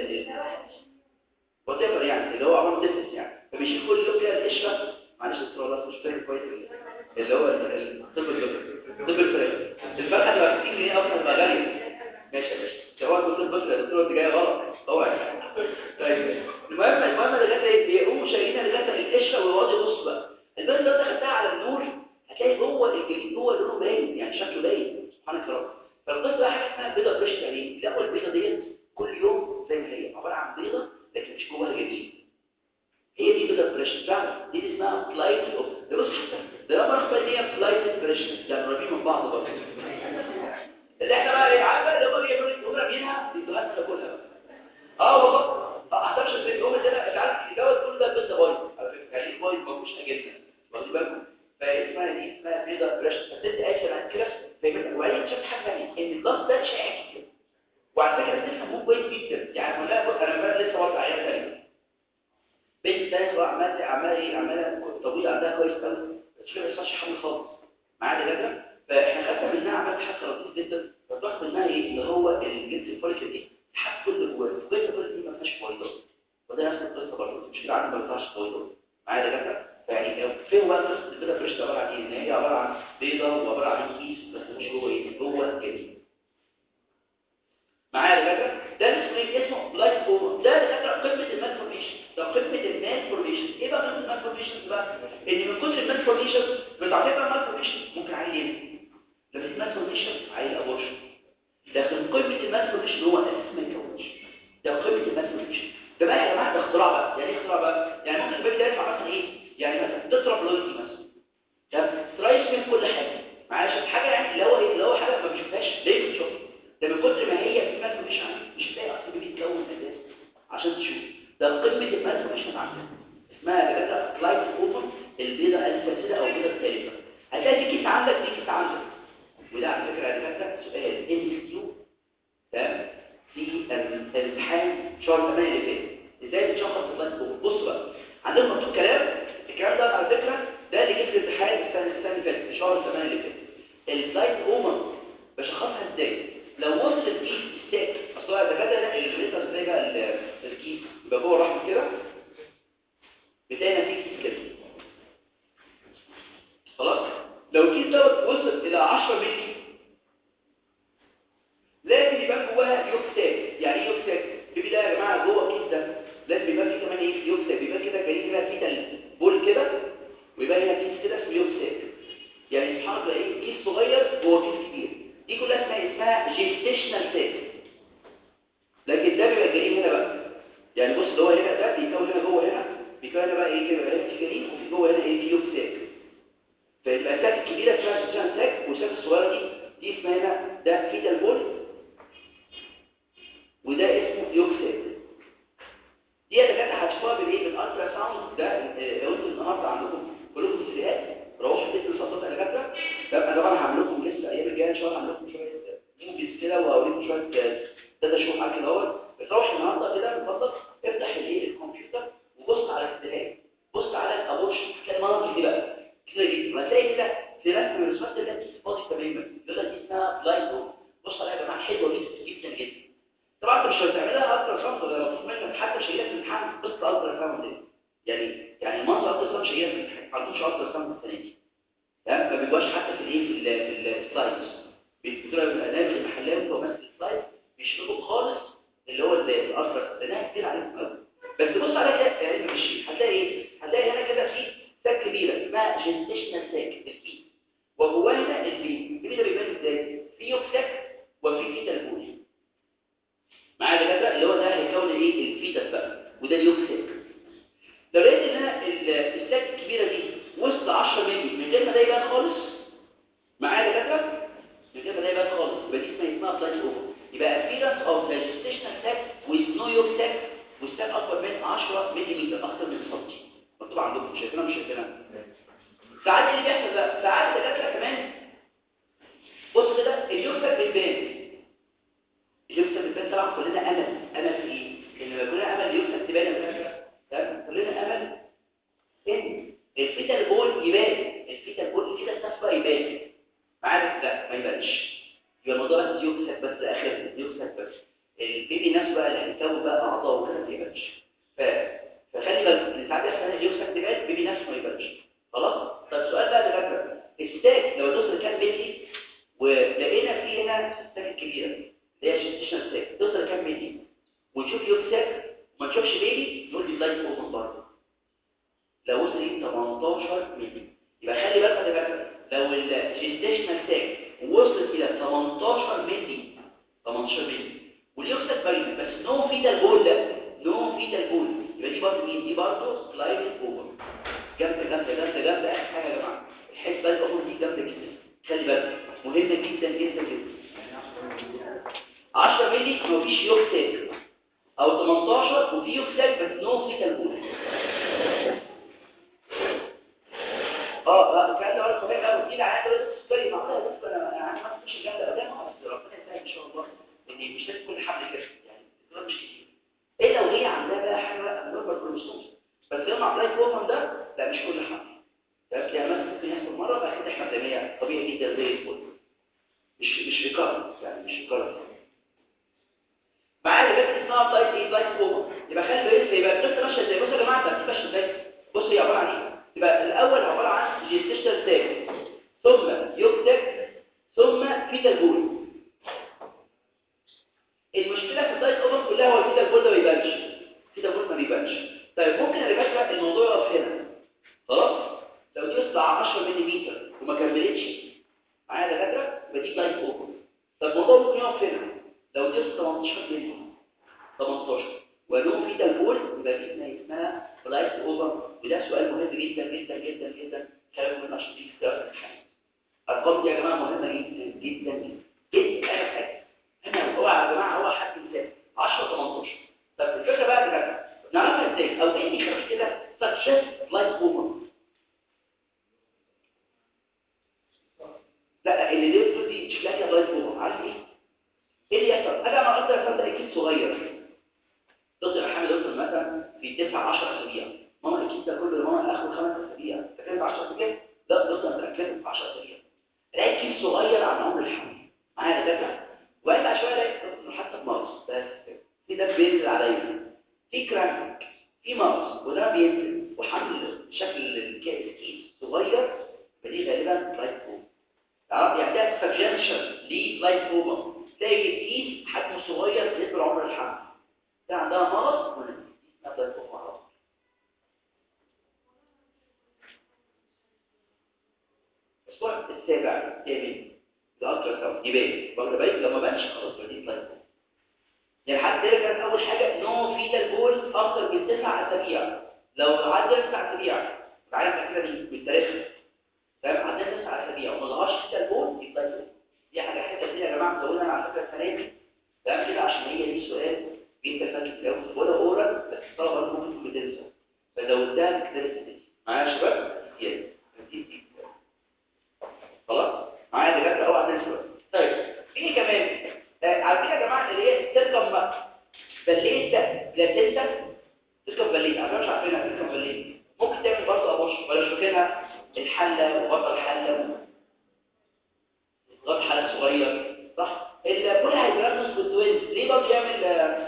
وتفر يعني اللي هو عمره دفس يعني فبيشيل كل يوم كده القشره معلش الدكتور والله مش فاهم كويس اللي هو الطب الطب الفراخ الفرخه اللي ب ستين جنيه اصلا بقى غاليه ماشي يا باشا سواء كنت البشره يا دكتور انت جايه غلط اوعى طيب المهم المهم لغايه بيقوموا شايلينها لغايه القشره ويقعدوا يبصوا بقى البيضه ده خدتها على النور هتلاقي جوه الجليد جوه لونه باين يعني شكله باين سبحان الله فالقصه بقى حاجه اسمها بيضه بريش يعني لا البيضه ديت كل يوم زي ما هي عباره عن بيضه لكن مش جواها جليد هي دي بيضه بريش فعلا دي اسمها فلايت اوف ده بص ده لما اخبار هي فلايت بريش يعني قريبين من بعض برضه اللي احنا بقى ايه عارفه اللي هم بيعملوا يقوموا رامينها بيدوها لنا كلها اه والله اه احتاجش اليوم اللي انا مش عارف يتجوز كل ده بيضه بايظ على فكره يعني بايظ ما فيهوش اجنه واخدين بالكم فاسمها دي اسمها بيضه بريش فبتدي اكشن عن كده فاهمين وبعدين شفت حاجه ثانيه ان الضغط ده شائع جدا وعلى فكره بتفهموه كويس جدا يعني كلها بص انا بقى لسه برضه عيال ثانيه بنت ثانيه عماله عماله ايه عماله طويل عندها كويس قوي مش ما يحصلش حمل خالص معايا كده فاحنا خدنا منها عملت حاجه لطيفه جدا فالضغط منها ايه اللي هو الجنس الفوليك دي تحت كل جواه الجنس الفوليك دي ما فيهاش فويضات وده نفس القصه برضه مش كده عندي ما بيطلعش فويضات معايا كده فيعني فين بقى قصه البيضه فريش عباره عن ايه ان هي عباره عن بيضه وعباره عن كيس بس مش جوه ايه جوه الجنين معايا كده ده اسمه اسمه بلايك فورم ده ده قمه المالفورميشن ده قمه المالفورميشن ايه بقى قمه المالفورميشن بقى ان من كتر المالفورميشن بتعتبر المالفورميشن ممكن عيل لما المالفورميشن عيل ابورشن لكن قمه المالفورميشن هو اساس ما يتكونش ده قمه المالفورميشن ده بقى يا جماعه ده اختراع بقى يعني ايه اختراع بقى يعني ممكن البيبي ده يطلع مثلا ايه يعني مثلا تضرب لويدي مثلا ده ترايس من كل حاجه معلش حاجه يعني اللي هو ايه اللي هو حاجه ما بنشوفهاش ليه بنشوفها ده من كتر ما هي في مالفورميشن مش هتلاقي اصلا بيتكون اساس عشان تشوف ده قمه المالفورميشن عندنا اسمها كده فلايت اوفر البيضه الفاسده او البيضه الثالثه هتلاقي في كيس عندك في كيس عندك وده على فكره على فكره سؤال ام اس كيو تمام في الامتحان شهر ثمانية اللي فات ازاي تشخص الفلايت اوفر بص بقى عندنا مكتوب كلام الكلام ده على فكره ده اللي جه في الامتحان السنه السنه اللي فاتت شهر ثمانية اللي فات الفلايت اوفر بشخصها ازاي لو وصل الكيس الساك اصل ده كده اللي بيظهر ازاي بقى الكيس يبقى جوه الرحم كده بتلاقي نتيجه كده خلاص لو الكيس دوت وصل الى عشرة مللي لازم يبقى جواها يوكساك يعني ايه يوكساك في بدايه يا جماعه جوه الكيس ده لازم يبقى فيه كمان ايه يوكساك بيبقى كده جاي كده في بول كده ويبقى هنا كيس كده اسمه يوكساك يعني سبحان الله ايه كيس صغير جوه كيس كبير دي كلها اسمها اسمها جيستيشنال ساك لكن ده بيبقى جاي هنا بقى يعني بص اللي هو هنا ده بيكون هنا جوه هنا بيكون هنا بقى ايه كده هنا في جنين وفي جوه هنا ايه في يوكساك فيبقى الساك الكبيره اسمها جيستيشنال ساك والساك الصغيره دي دي اسمها هنا ده فيتال بول وده اسمه يوكساك دي اللي كانت هتشوفوها بالايه بالالترا ساوند ده لو انتوا النهارده عندكم كلكم سيديهات روحوا تدوا الصوت اللي كاتبه ده انا طبعا هعمل لكم لسه ايام الجايه ان شاء الله هعمل لكم شويه موفيز كده وهوريكم شويه داتا شو على كده اهوت روح النهارده كده من فضلك افتح الايه الكمبيوتر وبص على السيديهات بص على الابورشن كده المناظر دي بقى كده دي هتلاقي كده في رسم من الرسومات اللي كانت فاضي تماما اللغه دي اسمها بلايند بص عليها يا جماعه حلوه جدا جدا جدا طبعا انت مش هتعملها الترا ساوند ولا مطلوب منك حتى مش هيجي في الامتحان بص الترا ساوند دي يعني يعني منظر الترا ساوند مش هيجي في الامتحان ما عندوش الترا ساوند السنه دي تمام ما بيبقاش حتى في الايه في السلايدز بيكتبوا البرنامج المحلاوي هو ماسك السلايد بيشربوا خالص اللي هو الالترا ده كتير عليهم قوي بس بص على كده يعني ماشي هتلاقي ايه هتلاقي هنا كده في ساك كبيره اسمها جيستيشنال ساك الفيت وجواها هنا البيبي البيبي ده بيبان ازاي في يوكساك وفي فيتال بول معايا ده اللي هو ده هيكون ايه الفيتال بقى وده اليوكساك لو لقيت ان انا الساك الكبيره دي وسط عشرة مللي من غير ما ده يبان خالص معايا دكاتره من غير ما ده يبان خالص يبقى دي اسمها اسمها بلايند اوفر يبقى appearance of the gestational sac with no يوك ساك والساك اكبر من عشرة مللي اكتر من سنتي. مكتوب عندكم شايفينها مش شايفينها؟ ساعات اللي بيحصل ده ساعات الدكاتره كمان بص كده اليوك ساك بيبان. اليوك ساك بيبان طبعا كلنا امل امل في ايه؟ ان لما كلنا امل اليوك ساك تبان يا دكاتره تمام كلنا امل ان الفيتال بول يبان الفيتال بول كده الناس يبان عارف لا ما يبانش يبقى الموضوع بس يكسب بس اخر يكسب بس البيبي نفسه بقى اللي هيكون بقى اعضاء وكده ما يبانش ف فخلي بالك ان ساعات يحصل يكسب تبان البيبي نفسه ما يبانش خلاص. طب السؤال بقى ده بقى الستاك لو توصل كام مللي ولقينا فيه هنا الستاك الكبيره اللي هي جيستيشن ستاك توصل كام مللي ونشوف يكسب وما نشوفش بيبي نقول دي لايت اوفن برضه لو وصل ثمانية عشر مللي يبقى خلي بالك يا دكاتره لو الجيستيشنال تاج وصلت الى ثمانية عشر مللي ثمانية عشر مللي واليوكسات باينه بس نو فيتال بول ده نو فيتال بول يبقى دي برضه مين دي برضه سلايدنج اوفر جامده جامده جامده جامده اخر حاجه يا جماعه الحته الاوفر دي جامده جدا خلي بالك مهمه جدا جدا جدا عشرة مللي مفيش يوكسات او ثمانية عشر وفي يوكسات بس نو فيتال بول اه لا الكلام ده ولا صحيح قوي دي عادي بس سوري ما انا بس انا انا ما فيش الكلام ده قدام بس ربنا يسهل ان شاء الله ان مش لازم كل حد كده يعني الدكتور مش كتير ايه لو هي عندها بقى حاجه نورمال كروموسوم بس لما عملت فورم ده لا مش كل حد بس يعني مثلا ممكن يحصل مره بقى كده احنا زي طبيعي جدا زي الفل مش مش ريكارد يعني مش ريكارد معايا جت اسمها لايت ايه لايت فورم يبقى خلي بالك يبقى القصه ماشيه ازاي بصوا يا جماعه الترتيب ماشي ازاي بص هي عباره عن ايه يبقى الاول عباره عن جيستيشنال تاج ثم يكتب ثم فيتال بول المشكله في الدايت اوفر كلها هو الفيتال بول ده ما بيبانش الفيتال بول ما بيبانش طيب ممكن اللي فاكره الموضوع يقف هنا خلاص لو دي وصل عشرة مللي وما كملتش معايا دكاتره يبقى دي دايت اوفر طب الموضوع ممكن يقف هنا لو دي وصل ثمانية عشر مللي ثمانية عشر ولو فيتال بول يبقى دي اسمها دايت اوفر وده سؤال مهم جدا جدا جدا جدا خلينا نقول عشان دي اختيارات الامتحان الارقام دي يا جماعه مهمه جدا جدا جدا جدا اخر حاجه هنا هو يا جماعه هو حد مثال عشرة ثمانية عشر طب الفكره بقى كده نعرفها ازاي او ايه اللي يخلي كده سكسس لايف اوفر لا اللي دي دي شكلها لايف اوفر عارف ايه ايه اللي يحصل انا ما اقدر اصدق اكيد صغير ضد حامل وصل مثلا في تسعة عشر اسابيع ماما اكيد ده كله ماما اخر خمس اسابيع فكان عشرة اسابيع لا ضد انا متاكد عشرة اسابيع لكن صغير عن عمر الحمل معايا كده وقت شويه لقيت حتى ماوس بس في ده بينزل عليا في كرانك في ماوس وده بينزل وحمل شكل الكيس صغير فدي غالبا لايف فوم تعرف يعني ده سجنشن للايف فوم تلاقي الكيس حجمه صغير بالنسبه لعمر الحمل ده عندها مرض ولا لايف فوم مرض الاسبوع السابع الثامن الالترا ساوند يبان واخد بالك لما بانش خلاص دي لايف فوم يعني حد ده كان اول حاجه نو فيتال بول اكتر من تسع اسابيع لو عدى تسع اسابيع عارف كده بالتاريخ تمام عدى تسع اسابيع وما ظهرش فيتال بول يبقى دي حاجه حته دي يا جماعه مزودها على فكره السنه دي تمام كده عشان هي دي سؤال جدا فاكر الاول ولا اورال بس الطلبه ممكن تكون بتنسى فزودتها بكده دي معايا يا شباب يلا دي خلاص معايا دكاتره اوعى تنسوا طيب في كمان عارفين يا جماعه اللي هي تركب بليت بلاتيتا تركب بليت انا مش عارفينها تركب بليت ممكن تعمل برضه ابوش ولا مش فاكرها الحله وبطل الحله غط حله صغير صح اللي كل هيدراسس بالتوينز ليه برضه يعمل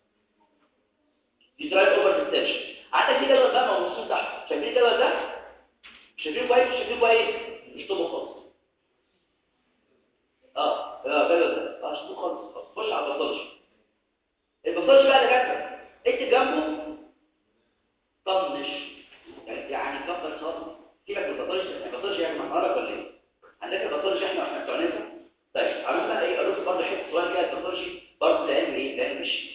يدرايف اوفر ديستنشن عندك كده جدول بقى موجود تحت شايفين الجدول ده شايفين كويس شايفين كويس مش طبق خالص اه اه الجدول ده اه مش خالص خش على البطلش البطلش بقى اللي جنبك انت جنبه طنش يعني كبر صوت سيبك من البطلش البطلش يعني محمرك ولا ايه عندك البطلش احنا واحنا بتوع ناسا طيب عملنا ايه قالوا برضه حته صغيره كده البطلش برضه لعلم ايه لعلم مش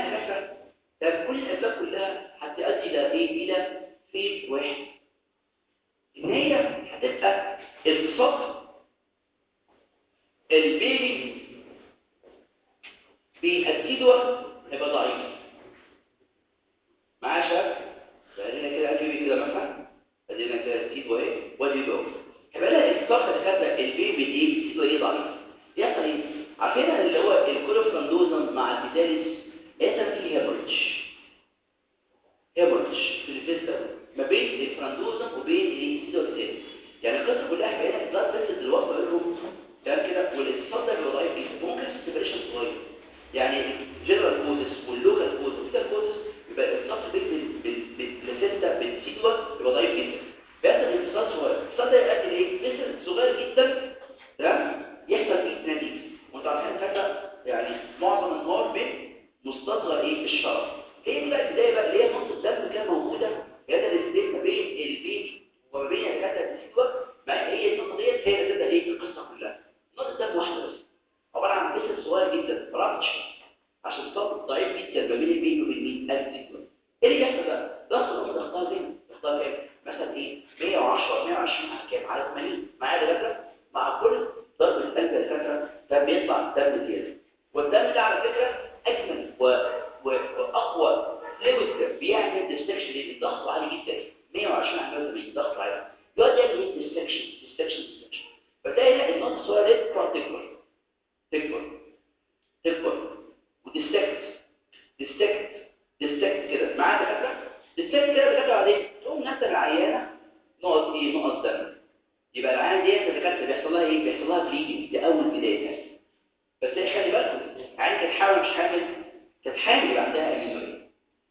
دكاتره ده كل الاسباب كلها هتؤدي الى ايه؟ الى فيز واحد، ان هي هتبقى التصاق البيبي بالسيدوة هيبقى ضعيف. معايا شباب؟ فقالنا كده البيبي كده مثلا ادينا كده السيدوة ايه وادي جوه، هيبقى لها التصاق اللي خدنا البيبي دي بالسيدوة ايه ضعيف. يحصل ايه؟ عارفين اللي هو الكولوفراندوزم مع البيتاليس يحصل فيه هيموريدج هيموريدج في الفيز ما بين الفراندوزم وبين السيدوة. يعني القصه كلها بقينا في بلاد فيسز الوصفه بينهم تمام كده، والاتصال ده بيبقى ضعيف جدا، ممكن سيبريشن صغير يعني جنرال كوزس واللوكال كوزس واللوكال كوزس يبقى الاتصال بين البلاسينتا بالسيدوة يبقى ضعيف جدا، بيحصل اتصال صغير. الاتصال ده يؤدي لايه؟ فيسل صغير جدا تمام يحصل فيه نتيجه، وانتوا عارفين كده يعني معظم النهار من مستصغر ايه الشرف. هي دي بقى البدايه بقى اللي هي نقطه الدم كان موجوده هي الريزيت ما بين البيبي وما بين الكاتب السيدوة، ما هي النقطه ديت هي اللي تبدا ايه القصه كلها. نقطه دم واحده بس عباره عن جسم صغير جدا رابتش عشان صوت ضعيف جدا ما بين البيبي وبين السيدوة. ايه اللي بيحصل بقى؟ ضغط الام ضغطها فين؟ ضغطها كام؟ مثلا ايه مية وعشرة مية وعشرين على كام؟ على ثمانين. معايا دكاتره؟ مع كل ضرب القلب يا دكاتره ده بيطلع دم زياده، والدم ده على فكره اجمل و... و... واقوى فلويد بيعمل ديستكشن للضغط عالي جدا مية وعشرين على مية وثمانين ضغط عالي يقعد يعمل ديستكشن ديستكشن ديستكشن فتلاقي النقطه الصغيره دي تكبر تكبر تكبر وديستكت ديستكت ديستكت كده. معايا دكاتره؟ ديستكت كده دكاتره عليه تقوم نفس العيانه نقط ايه؟ نقط دم. يبقى العيانه ديت الدكاتره بيحصل لها ايه؟ بيحصل لها بليدنج، دي اول بدايه. بس هي خلي بالكم عيانه كانت حامل مش حامل، كانت حامل يبقى عندها امينوريا.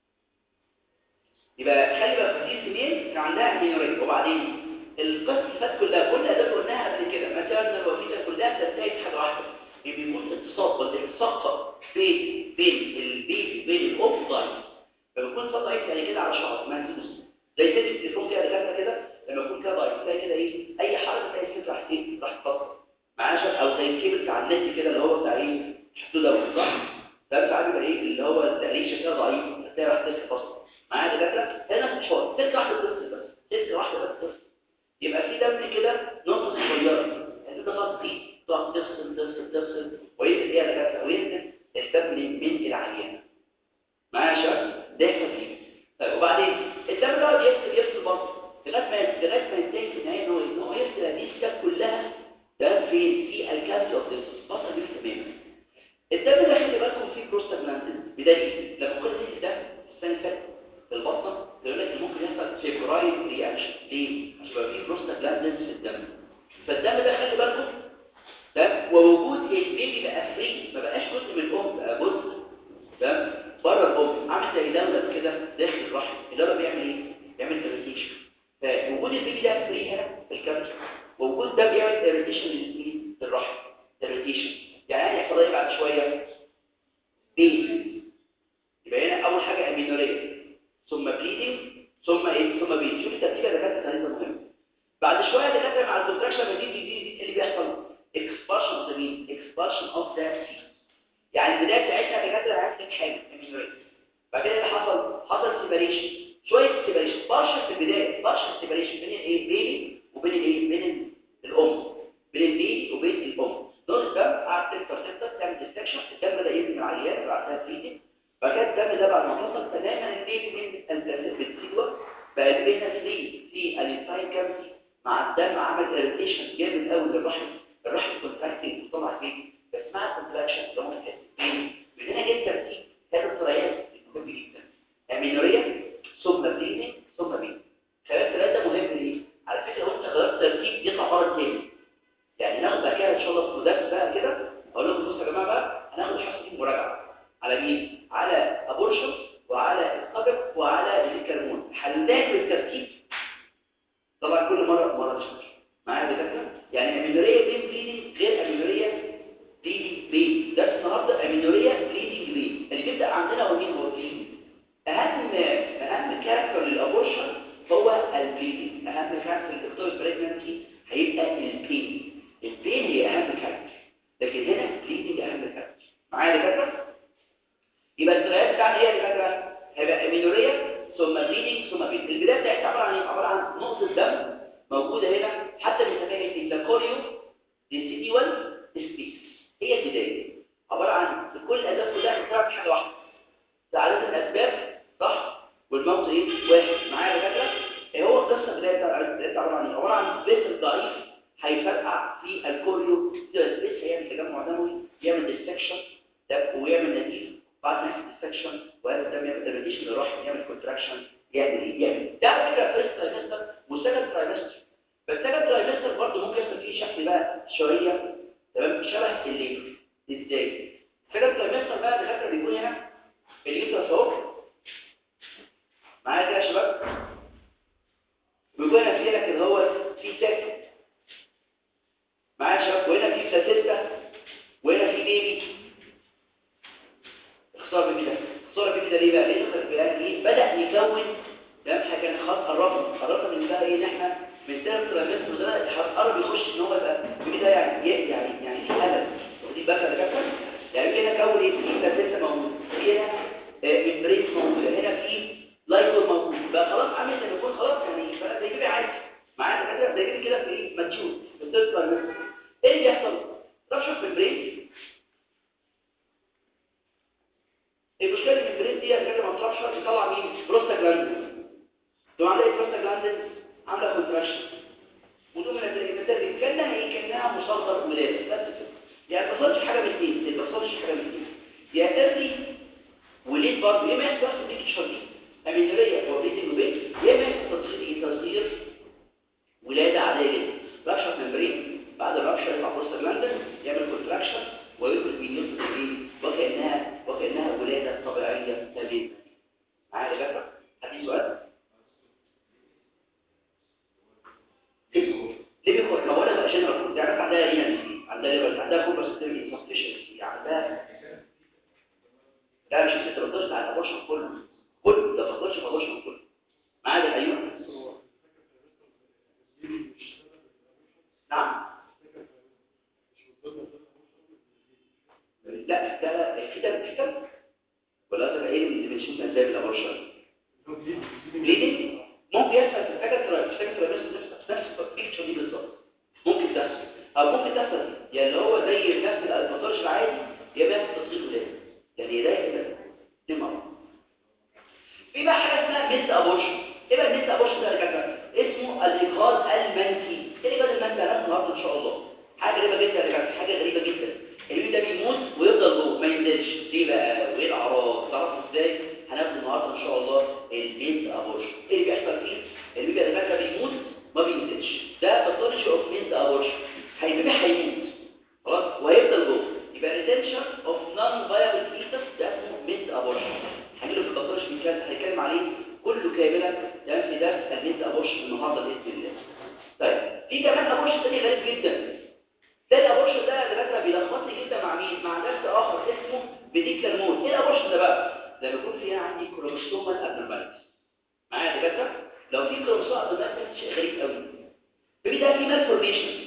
يبقى خلي بالك في سنين كان عندها امينوريا، وبعدين القصه اللي فاتت كلها كل ده قلناها قبل كده مثلا الوظيفه كلها بتنتهي في حاجه واحده، ان بيكون اتصال والالتصاق بين بين البيبي وبين الام ضعيف. فبيكون اتصال ضعيف يعني كده على شعر مهزوز زي سلك التليفون كده دكاتره كده لما يكون كده ضعيف تلاقي كده ايه اي حركه تلاقي السلك راح ايه راح تفصل معاه، او زي الكيبل بتاع النت كده اللي هو بتاع ايه شفتوه ده صح؟ ده ساعات بيبقى ايه اللي هو التقريشه كده ضعيف تلاقي راح تفصل معاه دكاتره. هنا مش حوار سلك واحده تفصل بس سلك واحده بس تفصل، يبقى في دم كده نقطه صغيره اللي ده خلاص دي تقعد تفصل تفصل تفصل وينزل ايه يا دكاتره وينزل الدم من العيان. معايا يا شباب؟ ده يحصل فيه. طيب وبعدين الدم ده يقعد يفصل يفصل برضه لغايه ما لغايه ما ينتهي في النهايه ان هو ان هو يفصل هذه السكات كلها ده فين؟ في الكابسول اوف ذس بطل بيه تماما. الدم ده خلي بالكم فيه بروستاجلاندين بدايه لما كل دي ده السنه اللي فاتت البطنه يقول لك ممكن يحصل فيبرايل رياكشن ليه؟ عشان يبقى فيه بروستاجلاندين في الدم. فالدم ده خلي بالكم ده ووجود البيبي بقى فري ما بقاش جزء من الام بقى جزء ده بره الام عامل زي دولة كده داخل الرحم. الدولة بيعمل ايه؟ بيعمل اريتيشن. فوجود البيبي ده فري هنا في الكبد ووجود ده بيعمل اريتيشن للمين؟ للرحم اريتيشن. يعني هيحصل ايه بعد شويه؟ بين يبقى هنا اول حاجه امينوريا ثم بليدنج ثم ايه؟ ثم بين. شوف الترتيب ده كانت تقريبا مهم. بعد شويه ده كده مع الكونتراكشن دي دي دي اللي بيحصل اكسبانشن اوف ذا مين؟ اكسبانشن اوف ذا سي. يعني البدايه بتاعتها دكاتره عرفت حاجه امينوريا. بعد كده اللي حصل حصل سيبريشن شويه سيبريشن بارشل في البدايه بارشل سيبريشن بين الايه بيبي وبين الايه بين الام بين البيبي وبين الام. دول الدم قعد تكتر تكتر تعمل ديستكشن الدم ده ينزل على العيان بعدها بليدنج. بعد كده الدم ده بعد ما حصل تماما البيبي من السيدوة بقى بينا في في الانسايد كافيتي مع الدم عمل اريتيشن جامد قوي للرحم. الرحم كونتراكتنج وطلع البيبي بس مع الكونتراكشن ده ممكن تحس من هنا جه ترتيب ثلاث طريقات مهم جدا امينوريا ثم بليدنج ثم بين. ثلاث ثلاثه مهم ليه؟ على فكره لو انت غيرت ترتيب يطلع بره تاني. يعني ناخد بقى كده ان شاء الله في درس بقى كده اقول لكم بصوا يا جماعه بقى هناخد حصه مراجعه على مين؟ على ابورشن وعلى السبب وعلى الهرمون. هنلاقي الترتيب طبعا كل مره مره مش معايا دكاتره. يعني امينوريا بين بليدنج غير امينوريا بليدنج بين. درس النهارده امينوريا بليدنج بين اللي بيبدا عندنا هو مين؟ هو بليدنج. اهم اهم كاركتر للابورشن هو البليدنج. اهم كاركتر للدكتور بريجننسي هيبقى البين. البين هي اهم كاركتر لكن هنا البليدنج اهم كاركتر. معايا دكاتره؟ يبقى الطريقات بتاعت ايه يا دكاتره؟ هيبقى امينوريا ثم بليدنج ثم بليدنج. البدايه بتاعتها عباره عن ايه؟ عباره عن نقطه دم موجوده هنا حتى بنسميها ايه؟ لاكوريو ديسيديوال سبيس. هي البدايه عباره عن كل الاسباب كلها بتعرف حاجه واحده. عدد الاسباب صح والموت ايه؟ واحد. معايا يا دكاتره؟ ايه هو القصه البدايه بتاعتها عباره عن ايه؟ عباره عن فيسل ضعيف هيفرقع في الكوريو ديسيديوال سبيس، هيعمل تجمع دموي يعمل ديستكشن ويعمل نزيف. بعد ما يعمل ديستكشن وهذا الدم يعمل ديريشن للروح يعمل كونتراكشن يعمل ايه؟ يعمل ده على فكره فيرست ترايمستر وسكند ترايمستر. فالسكند ترايمستر برضه ممكن يحصل فيه شكل بقى شويه تمام شبه الليبر. ازاي؟ السكند ترايمستر بقى الدكاتره بيكون هنا اليوترس اهو معايا كده يا شباب، بيكون هنا في كده هو في سك معايا يا شباب، وهنا في بلاسينتا وهنا في بيبي. اختصار بيبي ده اختصار بيبي ده ليه بقى؟ ليه دخل بقى ايه؟ بدا يكون تمام حاجه كان خلاص قربنا قربنا من بقى ايه ان احنا من ثالث ترايمستر ده هنقرب يخش ان هو يبقى بيبي ده يعني يعني يعني في امل. ودي بقى اللي كده يعني هنا كون ايه؟ في بلاسينتا موجود، هنا ممبرين موجود، هنا في لايكور موجود. بقى خلاص عامل زي ما يكون خلاص يعني بقى زي بيبي عادي معانا كده زي بيبي كده في ايه؟ ماتيور في الثالث ترايمستر. ايه اللي بيحصل؟ رشح ممبرين. المشكله ان الممبرين دي غير ما ترشح يطلع مين؟ بروستاجلاندين. لو عملت بروستاجلاندين عامله كونتراكشن ودول من البكتيريا كانها ايه؟ كانها مصدر ولاده بس كده. يعني ما حصلش حاجه من الاثنين، ما حصلش حاجه من الاثنين. يا ايرلي وليد برضه يا اما يحصل ديكشن دي امينوريا او بليدنج وبيت، يا اما يحصل تصغير ولاده عاديه جدا. رشح ممبرين بعد الرشح يطلع بروستاجلاندين يعمل كونتراكشن ويدخل الميليون في وكانها وكانها ولاده طبيعيه تماما. معايا يا جماعه؟ حد سؤال؟ ليه بيخرج؟ ما هو انا بقى جنرال كنت عارف عندها رينا عندها ليبر عندها كوبر سيستم انفكشن عندها لا مش ستة عشر على الابورشن كله كله ده فضلش فضلش كله. معايا ايوه نعم لا ده في ده في ده ولا ده ايه اللي بنشوف ازاي الابورشن ليه ممكن يحصل في حاجه ترى مش فاكر نفس نفس البيكتشر دي بالظبط ممكن تحصل او ممكن تحصل يعني اللي هو زي نفس الفطرش العادي يبقى تصغير ولاده يعني ده كده دي مرة. في بقى حاجه اسمها ميس ابورشن. ايه بقى الميس ابورشن ده يا جماعه؟ اسمه الاجهاض المنسي. ايه الاجهاض المنسي ده النهارده ان شاء الله حاجه غريبه جدا يا جماعه، حاجه غريبه جدا. البيبي ده بيموت ويفضل جوه ما ينزلش. ليه بقى وايه الاعراض؟ تعرفوا ازاي؟ هناخد النهارده ان شاء الله الميس ابورشن. ايه اللي بيحصل فيه؟ البيبي ده بيموت ما بينزلش. ده باثولوجي اوف ميس ابورشن. البيبي هيموت خلاص وهيفضل جوه يبقى ريتنشن اوف نون فايبل فيتس ده اسمه ميس ابورشن. هنقول في الباثولوجي هنتكلم عليه كله كاملا ده في درس الميس ابورشن النهارده باذن الله. طيب في كمان ابورشن تاني غريب جدا. ده الابورشن ده دكاتره بيلخبطني جدا مع مين؟ مع درس اخر اسمه بيديكال مود. ايه الابورشن ده بقى؟ لما يكون فيها عندي كروموسومال ابنورماليتي. معايا يا دكاتره؟ لو في كروموسوم ابنورماليتي شيء غريب قوي. بيبدا في مالفورميشن.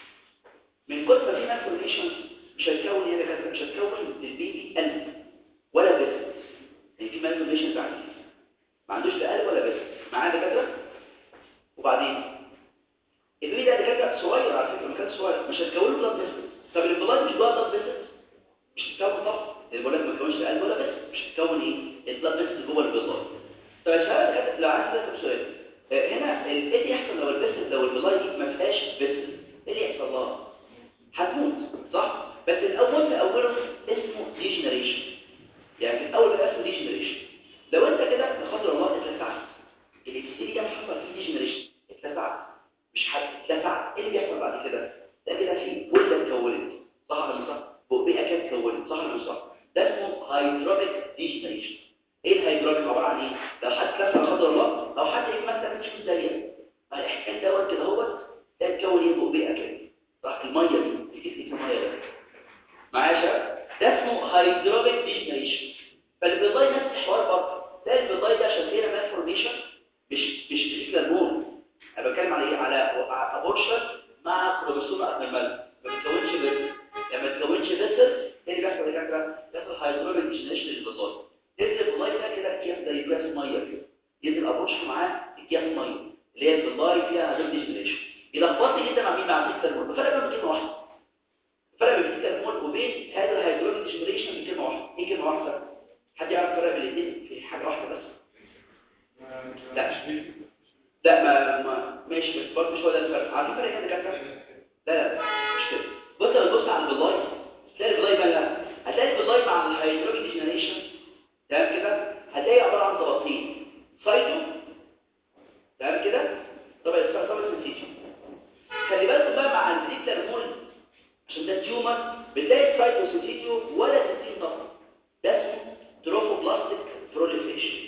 من كتر ما في مالفورميشن مش هتكون ايه يا دكاتره؟ مش هتكون للبيبي قلب ولا بس. يعني في مالفورميشن بعد ما عندوش لا قلب ولا بس. معايا يا دكاتره؟ وبعدين البيبي ده دكاتره صغير على فكره مكان صغير مش هتكون له بلاد فيسل. طب البلاد مش جوه بلاد فيسل مش هتكون طبعا. بقول لك ما تكونش لا قلب ولا بس مش هتكون ايه؟ البلاد فيسل جوه البلاد. طب يا شباب دكاتره لو عايز اسالك سؤال هنا ايه اللي يحصل لو الفيسل لو البلاد دي ما فيهاش فيسل؟ ايه اللي يحصل لها؟ هتموت صح؟ بس الاول في اوله اسمه ديجنريشن. يعني في الاول بقى اسمه ديجنريشن. لو انت كده لا قدر الله اتلسعت الاكسيري ده حصل فيه ديجنريشن اتلسعت مش هتلسعت ايه اللي بيحصل بعد كده؟ ده كده في غده اتكونت صح ولا مش صح؟ بقبيه كانت اتكونت صح ولا مش صح؟ ده اسمه هايدروبيك ديجنريشن. ايه الهايدروبيك عباره عن ايه؟ لو حد اتلسع لا قدر الله لو حد ايه مثلا مش زيك الاحتكاك دوت كده هو ده اتكون ايه بقبيه كده راح الميه دي تكتك الميه ده معايا شباب ده اسمه هايدروبيك ديجنريشن. فالبيضاي نفس الحوار برضه ده البيضاي ده عشان فيها مالفورميشن مش مش تريكلر مول. انا بتكلم على ايه؟ على ابورشن مع كروموسوم ابنورمال ما بتكونش فيسل. لما تكونش فيسل ايه اللي بيحصل يا دكاتره؟ بيحصل هايدروبيك ديجنريشن للبيضاي. تنزل البيضاي معاه اكياس ميه اللي هي البلاي فيها هيدروجين ديجنريشن. يلخبطني جدا مع مين؟ مع الديكتالمول. الفرق بين كلمه واحده، الفرق بين الديكتالمول وبين هذا الهيدروجين ديجنريشن كلمه واحده. ايه كلمه واحده؟ حد يعرف الفرق بين الاثنين في حاجه واحده بس؟ لا لا ما, ما ماشي بس برضه مش هو ده الفرق. على فكره هنا كده لا لا مش كده. بص لو تبص على البلاي هتلاقي البلاي بقى هتلاقي البلاي مع الهيدروجين ديجنريشن تمام كده هتلاقي عباره عن طبقتين سايتو تمام كده طبعا طبعا سنسيتيو. خلي بالكم بقى مع الديكتالمول عشان ده تيومر بتلاقي السايتو سنسيتيو ولا ستين طبقه ده اسمه تروفوبلاستيك بروليفريشن.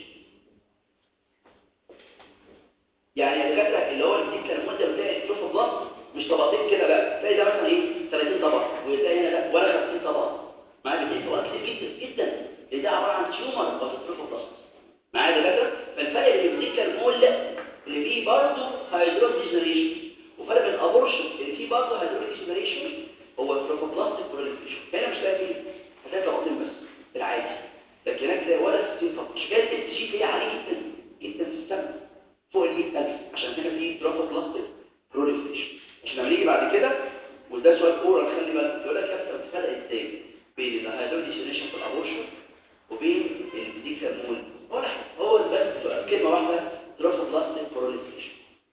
يعني الدكاتره اللي هو الديكتالمول ده بتلاقي التروفوبلاست مش طبقتين كده لا تلاقي ده مثلا ايه ثلاثين طبقه وتلاقي هنا ده ولا خمسين طبقه معايا بتلاقي طبقات كتير جدا جدا اللي ده عباره عن تيومر اوف التروفوبلاست معايا يا دكاتره. فالفرق بين الديكتالمول اللي فيه برضه هيدروجين ديجنريشن وفرق بين الابورشن اللي فيه برضه هيدروجين ديجنريشن هو التروفوبلاستيك بروليفريشن. هنا مش لاقي فيه هتلاقي طبقتين بس العادي لكن هناك تلاقي ولا ستين طبقه. مش كده الاس جي فيها عالي جدا جدا في السنه فوق ال مية ألف عشان هنا فيه تروفوبلاستيك بروليفريشن. عشان لما نيجي بعد كده وده سؤال اورال خلي بالك يقول لك يا الفرق ازاي بين الهيدروجين ديجنريشن في الابورشن وبين الديكتالمول ولا حاجه هو بس كلمه واحده تروفوبلاستيك بروليفريشن.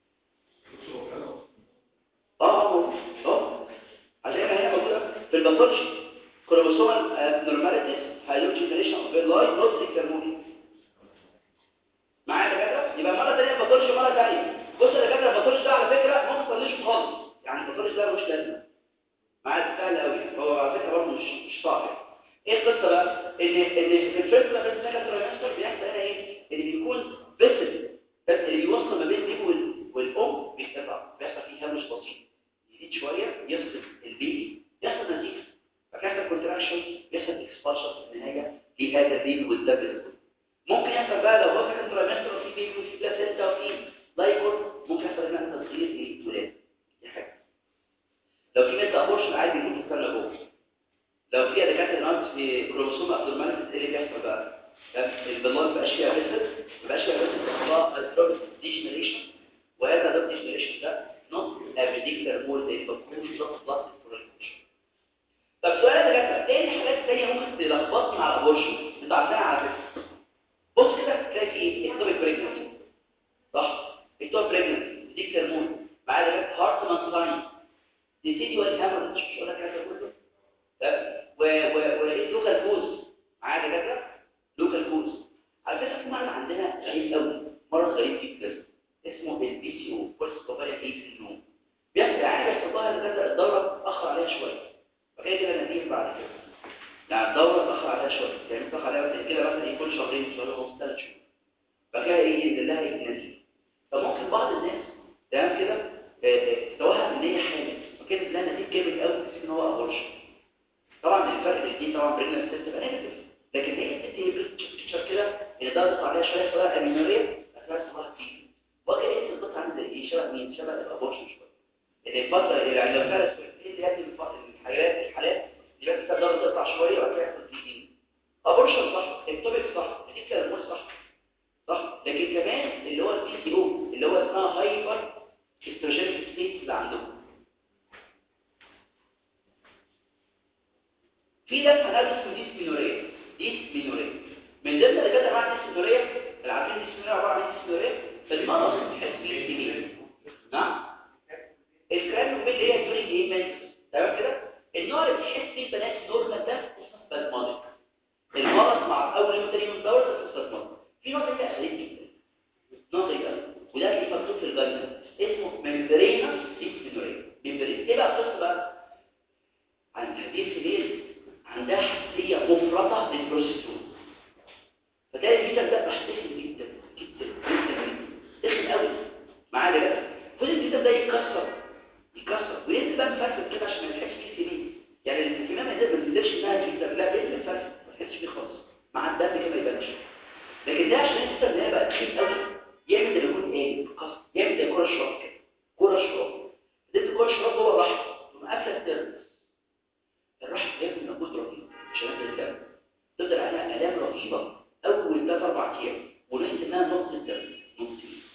اه اه عشان هي موجوده في الباثولوجي كروموسومال ابنورماليتيز هيدروجين ديجنريشن اوف لاي نوت ديكتالمول معايا يا دكاتره. يبقى مره ثانيه الباثولوجي مره ثانيه. بص يا دكاتره الباثولوجي ده على فكره ممكن تطنشه خالص يعني الباثولوجي ده ملوش لازمه معايا سهل قوي هو على فكره برضه مش مش صعب. ايه القصه بقى ان ان في الفيرست بس سكند ترايمستر بيحصل هنا ايه اللي بيكون فيسل بس اللي بيوصل ما بين البيبي والام بيختفى بيحصل فيه هامش بسيط يزيد شويه يفصل البيبي يحصل نزيف فكان كونتراكشن يحصل اكسبانشن في النهايه لهذا البيبي والدبل. ممكن يحصل بقى لو هو سكند ترايمستر وفي بيبي وفي بلاسينتا وفي لايكور ممكن يحصل هنا تصغير الولاد دي حاجه. لو في ميتا ابورشن عادي ممكن تستنى جوه. لو في دكاتره نقص في كروموسوم ابنورماليتيز ايه اللي بيحصل بقى؟ البلاد مبقاش فيها فيسل مبقاش فيها فيسل اسمها هيدروجين ديجنريشن وهذا ده ديجنريشن ده نوت ابديكتالمول زي البكتيريا نوت بلاستيك بروليفريشن. طب سؤال يا دكاتره ايه الحاجات الثانيه ممكن تلخبطني مع الابورشن؟ انتوا عارفينها على فكره. بص كده تلاقي في ايه؟ اكتوبيك بريجنسي صح؟ اكتوبيك بريجنسي ديكتالمول معايا هارتمان ساين ديسيديوال هامرج مش هقول لك هذا كله وايه لوكال كوز معايا دكاتره لوكال كوز. على فكره في مرض عندنا غريب قوي مرض غريب جدا اسمه البي سي او بولس اوفاريان ايه في النوم بيحصل يعني بيحصل لها دكاتره الدوره اتاخر عليها شويه فكده كده نتيجه بعد كده يعني الدوره اتاخر عليها شويه يعني اتاخر عليها مثلا كده مثلا ايه كل شهرين شهر ونص ثلاث شهور فكده ايه ينزل لها نتيجه. فممكن بعض الناس تمام كده توهم ان هي حامل فكده لها نتيجه جامد قوي تحس ان هو ابورشن. طبعا الفرق بين دي طبعا بريجننت ست تبقى نيجاتيف لكن هي الست هي بتشوف كده ان ده تطلع عليها شويه صوره امينوريه اسمها صوره كتير وكأن الضغط عامل زي ايه شبه مين شبه الابورشن شويه. ان الفتره يعني لو كانت ايه اللي هي الحالات الحالات اللي بس الضغط تقطع شويه وبعد كده يحصل فيه ابورشن صح التوبيك صح الكلام صح صح. لكن كمان اللي هو البي سي او اللي هو اسمها هايبر استروجين ستيت اللي عندهم في ناس هنلاقي اسمه ديسمينوريا ديسمينوريا من ضمن اللي كده مع ديسمينوريا اللي عارفين ديسمينوريا عباره عن ديسمينوريا فالمرض الحسي دي نعم الكلام اللي هي دوري ايمنت تمام كده النوع اللي بتحس فيه البنات نورمال ده سبازماتيك المرض مع اول يوم تاني من دوره سبازماتيك. في نوع تاني غريب جدا نوع غريب وده اللي مكتوب في الجايد اسمه ممبرينا ديسمينوريا. ممبرينا ايه بقى القصه بقى عن هذه السنين عندها حساسيه مفرطه للبروستيرون فتلاقي الجسم ده بيحتسم جدا جدا جدا تخن قوي معاه ده كل الجسم ده يتكسر يتكسر وينزل بقى مفرفت كده عشان ما يحسش فيه سنين يعني الكمامه دي ما بتنزلش انها الجسم لا بينزل مفرفت ما تحسش فيه خالص مع الدم كده ما يبانش لكن ده عشان الجسم ده بقى تخين قوي يعمل زي ما يكون ايه يتكسر يعمل زي كره شراب كده كره شراب دي كره شراب جوه الرحم ثم قافله الدم الرحم بيعمل مجهود رهيب عشان الدم تفضل عليها الام رهيبه اول ثلاث اربع ايام ونحس انها نص الدم نص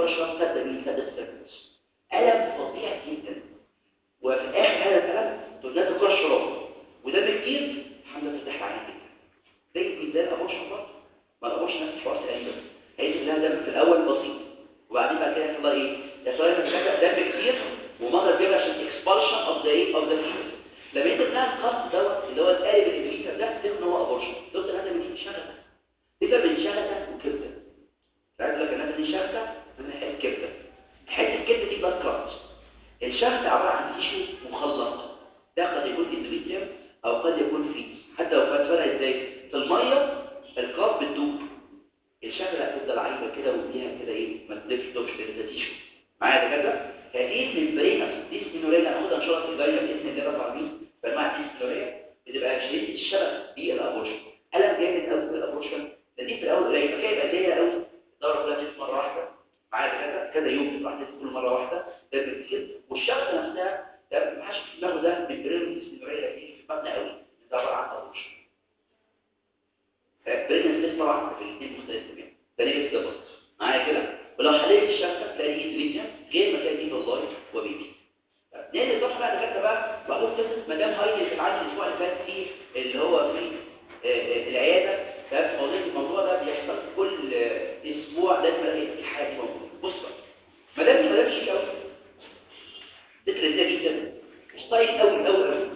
شرط سد مين سد السيرفس الم فظيع جدا وفي الاخر هذا الالم تولد كل الشراب وده بكتير الحمد لله تفتح عليه جدا زي ميزان الابورشن برضه ما الابورشن نفس الحوار تقريبا هيجي لها دم في الاول بسيط وبعدين بعد كده يحصل لها ايه؟ يحصل لها دم كتير ومرض بيبقى عشان اكسبالشن اوف ذا ايه اوف ذا فيتس لما يجي لها الخط دوت اللي هو القالب الانفيتر ده تفهم ان هو ابورشن دكتور هذا من شغله تبقى من شغله وكبده عايز لك ان دي شغله من حته كبده حته الكبده دي بلاد كلوت الشغله عباره عن تيشو مخلط ده قد يكون اندوميتريوم او قد يكون فيتس حتى لو فتفرق ازاي في الميه الكلوت بتدوب الشغله هتفضل عايمه كده وليها كده ايه ما تلفش ده تيشو معايا كده هذه الممبرين دي سينوريا هناخدها ان شاء الله في الجايه باذن الله رب العالمين فالمعنى دي سينوريا بتبقى شديد الشبه بالابورشن الم جامد قوي في الابورشن ده دي في الاول قليل فكده يبقى زي قوي الدوره كلها تنزل مره واحده معايا كده كذا يوم تروح تنزل كل مره واحده ده كتير والشغله نفسها ده ما حدش في دماغه ده ممبرين سينوريا دي في المبنى قوي ده عباره عن ابورشن برين لسه طبعا في الاثنين مختلفين ده ليه بالظبط معايا كده ولو حليت الشبكه تلاقي فيديو غير ما كان دي والله وبيبي نادي الصفحه بعد كده بقى بقول قصه مدام هايدي اللي معانا الاسبوع اللي فات فيه اللي هو في العياده ده موضوع الموضوع ده بيحصل كل اسبوع لازم الاقي الحاله دي موجوده بص بقى مدام دي مدام شيك قوي ذكر ده جدا ستايل قوي قوي قوي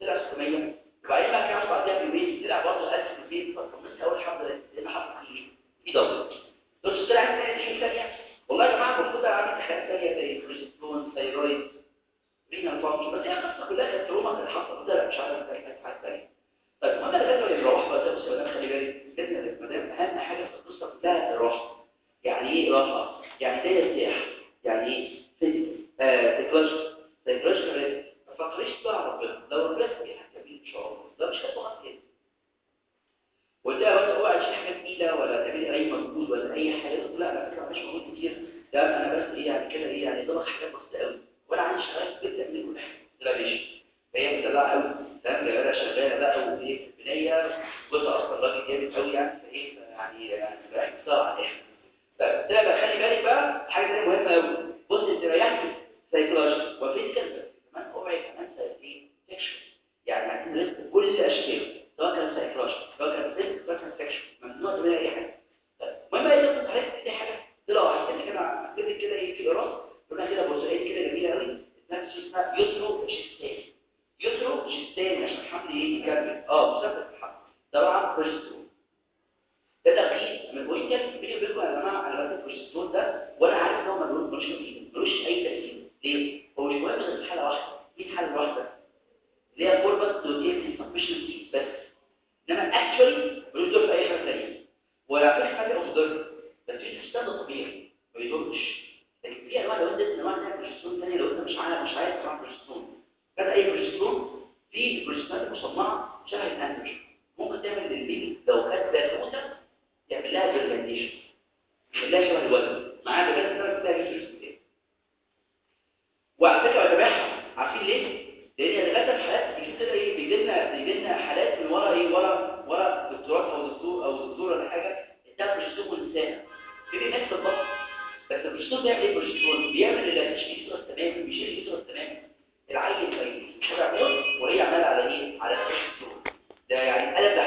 طلع ستمية، وبعدين بقى كده بعدها بيومين طلع برضه ألف في البيت. فطمنت اول الحمد لله لان حصل فيه ايه؟ في ضغط. بص طلع ثانيه ثانيه والله يا جماعه المفروض اعمل تحاليل ثانيه زي كوليسترول ثايرويد رينال فانكشن، بس هي القصه كلها كانت تروما اللي حصل ده مش عارف كانت حاجه ثانيه. طيب المهم انا كده بروح بقى بص انا خلي بالك لازم ما دام اهم حاجه في القصه كلها الراحه. يعني ايه راحه؟ يعني ده يرتاح. يعني ايه؟ فيزيكال آه سايكولوجيكال سايكولوجيكال ما تفكريش بقى على ربنا، لو ربنا سميها كبير ان شاء الله ده مش هتبقى كده. وده بس اوعى تشيل حاجه تقيله ولا تعملي اي مجهود ولا اي حاجه. لا لا فكره مش مجهود كتير، ده انا بس ايه يعني كده ايه يعني ضمن حاجات بسيطه قوي وانا عندي شغال في البيت تعمل كل حاجه. لا ليش؟ هي مدلعه قوي تمام يا باشا شغاله بقى وايه في البنيه جوزها اصلا راجل جامد قوي يعني فايه يعني يعني بقى بسرعه على الاخر. طيب ده بقى خلي بالك بقى حاجه ثانيه مهمه قوي. بص انت ريحتي سايكولوجي وفيزيكال كمان اوعي كمان ايه سيكشن. يعني عايزين نرتب كل الاشكال سواء كان سايكولوجي سواء كان فيزيكال سواء كان سيكشن ممنوع تعمل اي حاجه. المهم ايه تاخد حضرتك دي حاجه طلعوا عايزين كده اكتب كده ايه في قراءه قلنا كده بصيت كده جميله قوي اسمها شيء اسمها يسرو جستان. يسرو جستان عشان الحمل ايه يكمل اه مسبب الحمل طبعا بروجسترون ده تركيز من وين كان بيجي بيقول يا جماعه على وقت البروجسترون ده وانا عارف ان هو ملوش ملوش تاثير ملوش اي تاثير. ليه؟ هو مش مهم غير في حاله واحده. ايه حاله واحده؟ اللي هي فوربس دوتيف سبيشال بس انما اكشولي ملوش دور في اي حاجه ثانيه. ولا في حاجه مضره بس في استخدام طبيعي ما بيضرش. لكن في انواع لو انت انواع ثانيه بروجسترون ثانيه لو انت مش عارف مش عايز تسمع بروجسترون كذا اي بروجسترون في بروجسترونات مصنعه شبه الاندروجين ممكن تعمل للبيبي لو كانت باتوته يعمل لها برزنتيشن يعمل لها شبه الوزن معاها ده بس ده بروجسترون. وعلى فكره يا جماعه عارفين ليه؟ لان لغايه الحالات بيجي كده ايه بيجي لنا بيجي لنا حالات من ورا ايه ورا ورا دكتوراه او دكتور او دكتوره ولا حاجه ده بروجسترون انسان في ناس في البطن بس البروجسترون بيعمل ايه البروجسترون؟ بيعمل اللي مش فيه تمام بيشيل فيه تمام العين مش هتعمل وهي عماله على ايه؟ على البروجسترون ده يعني قلب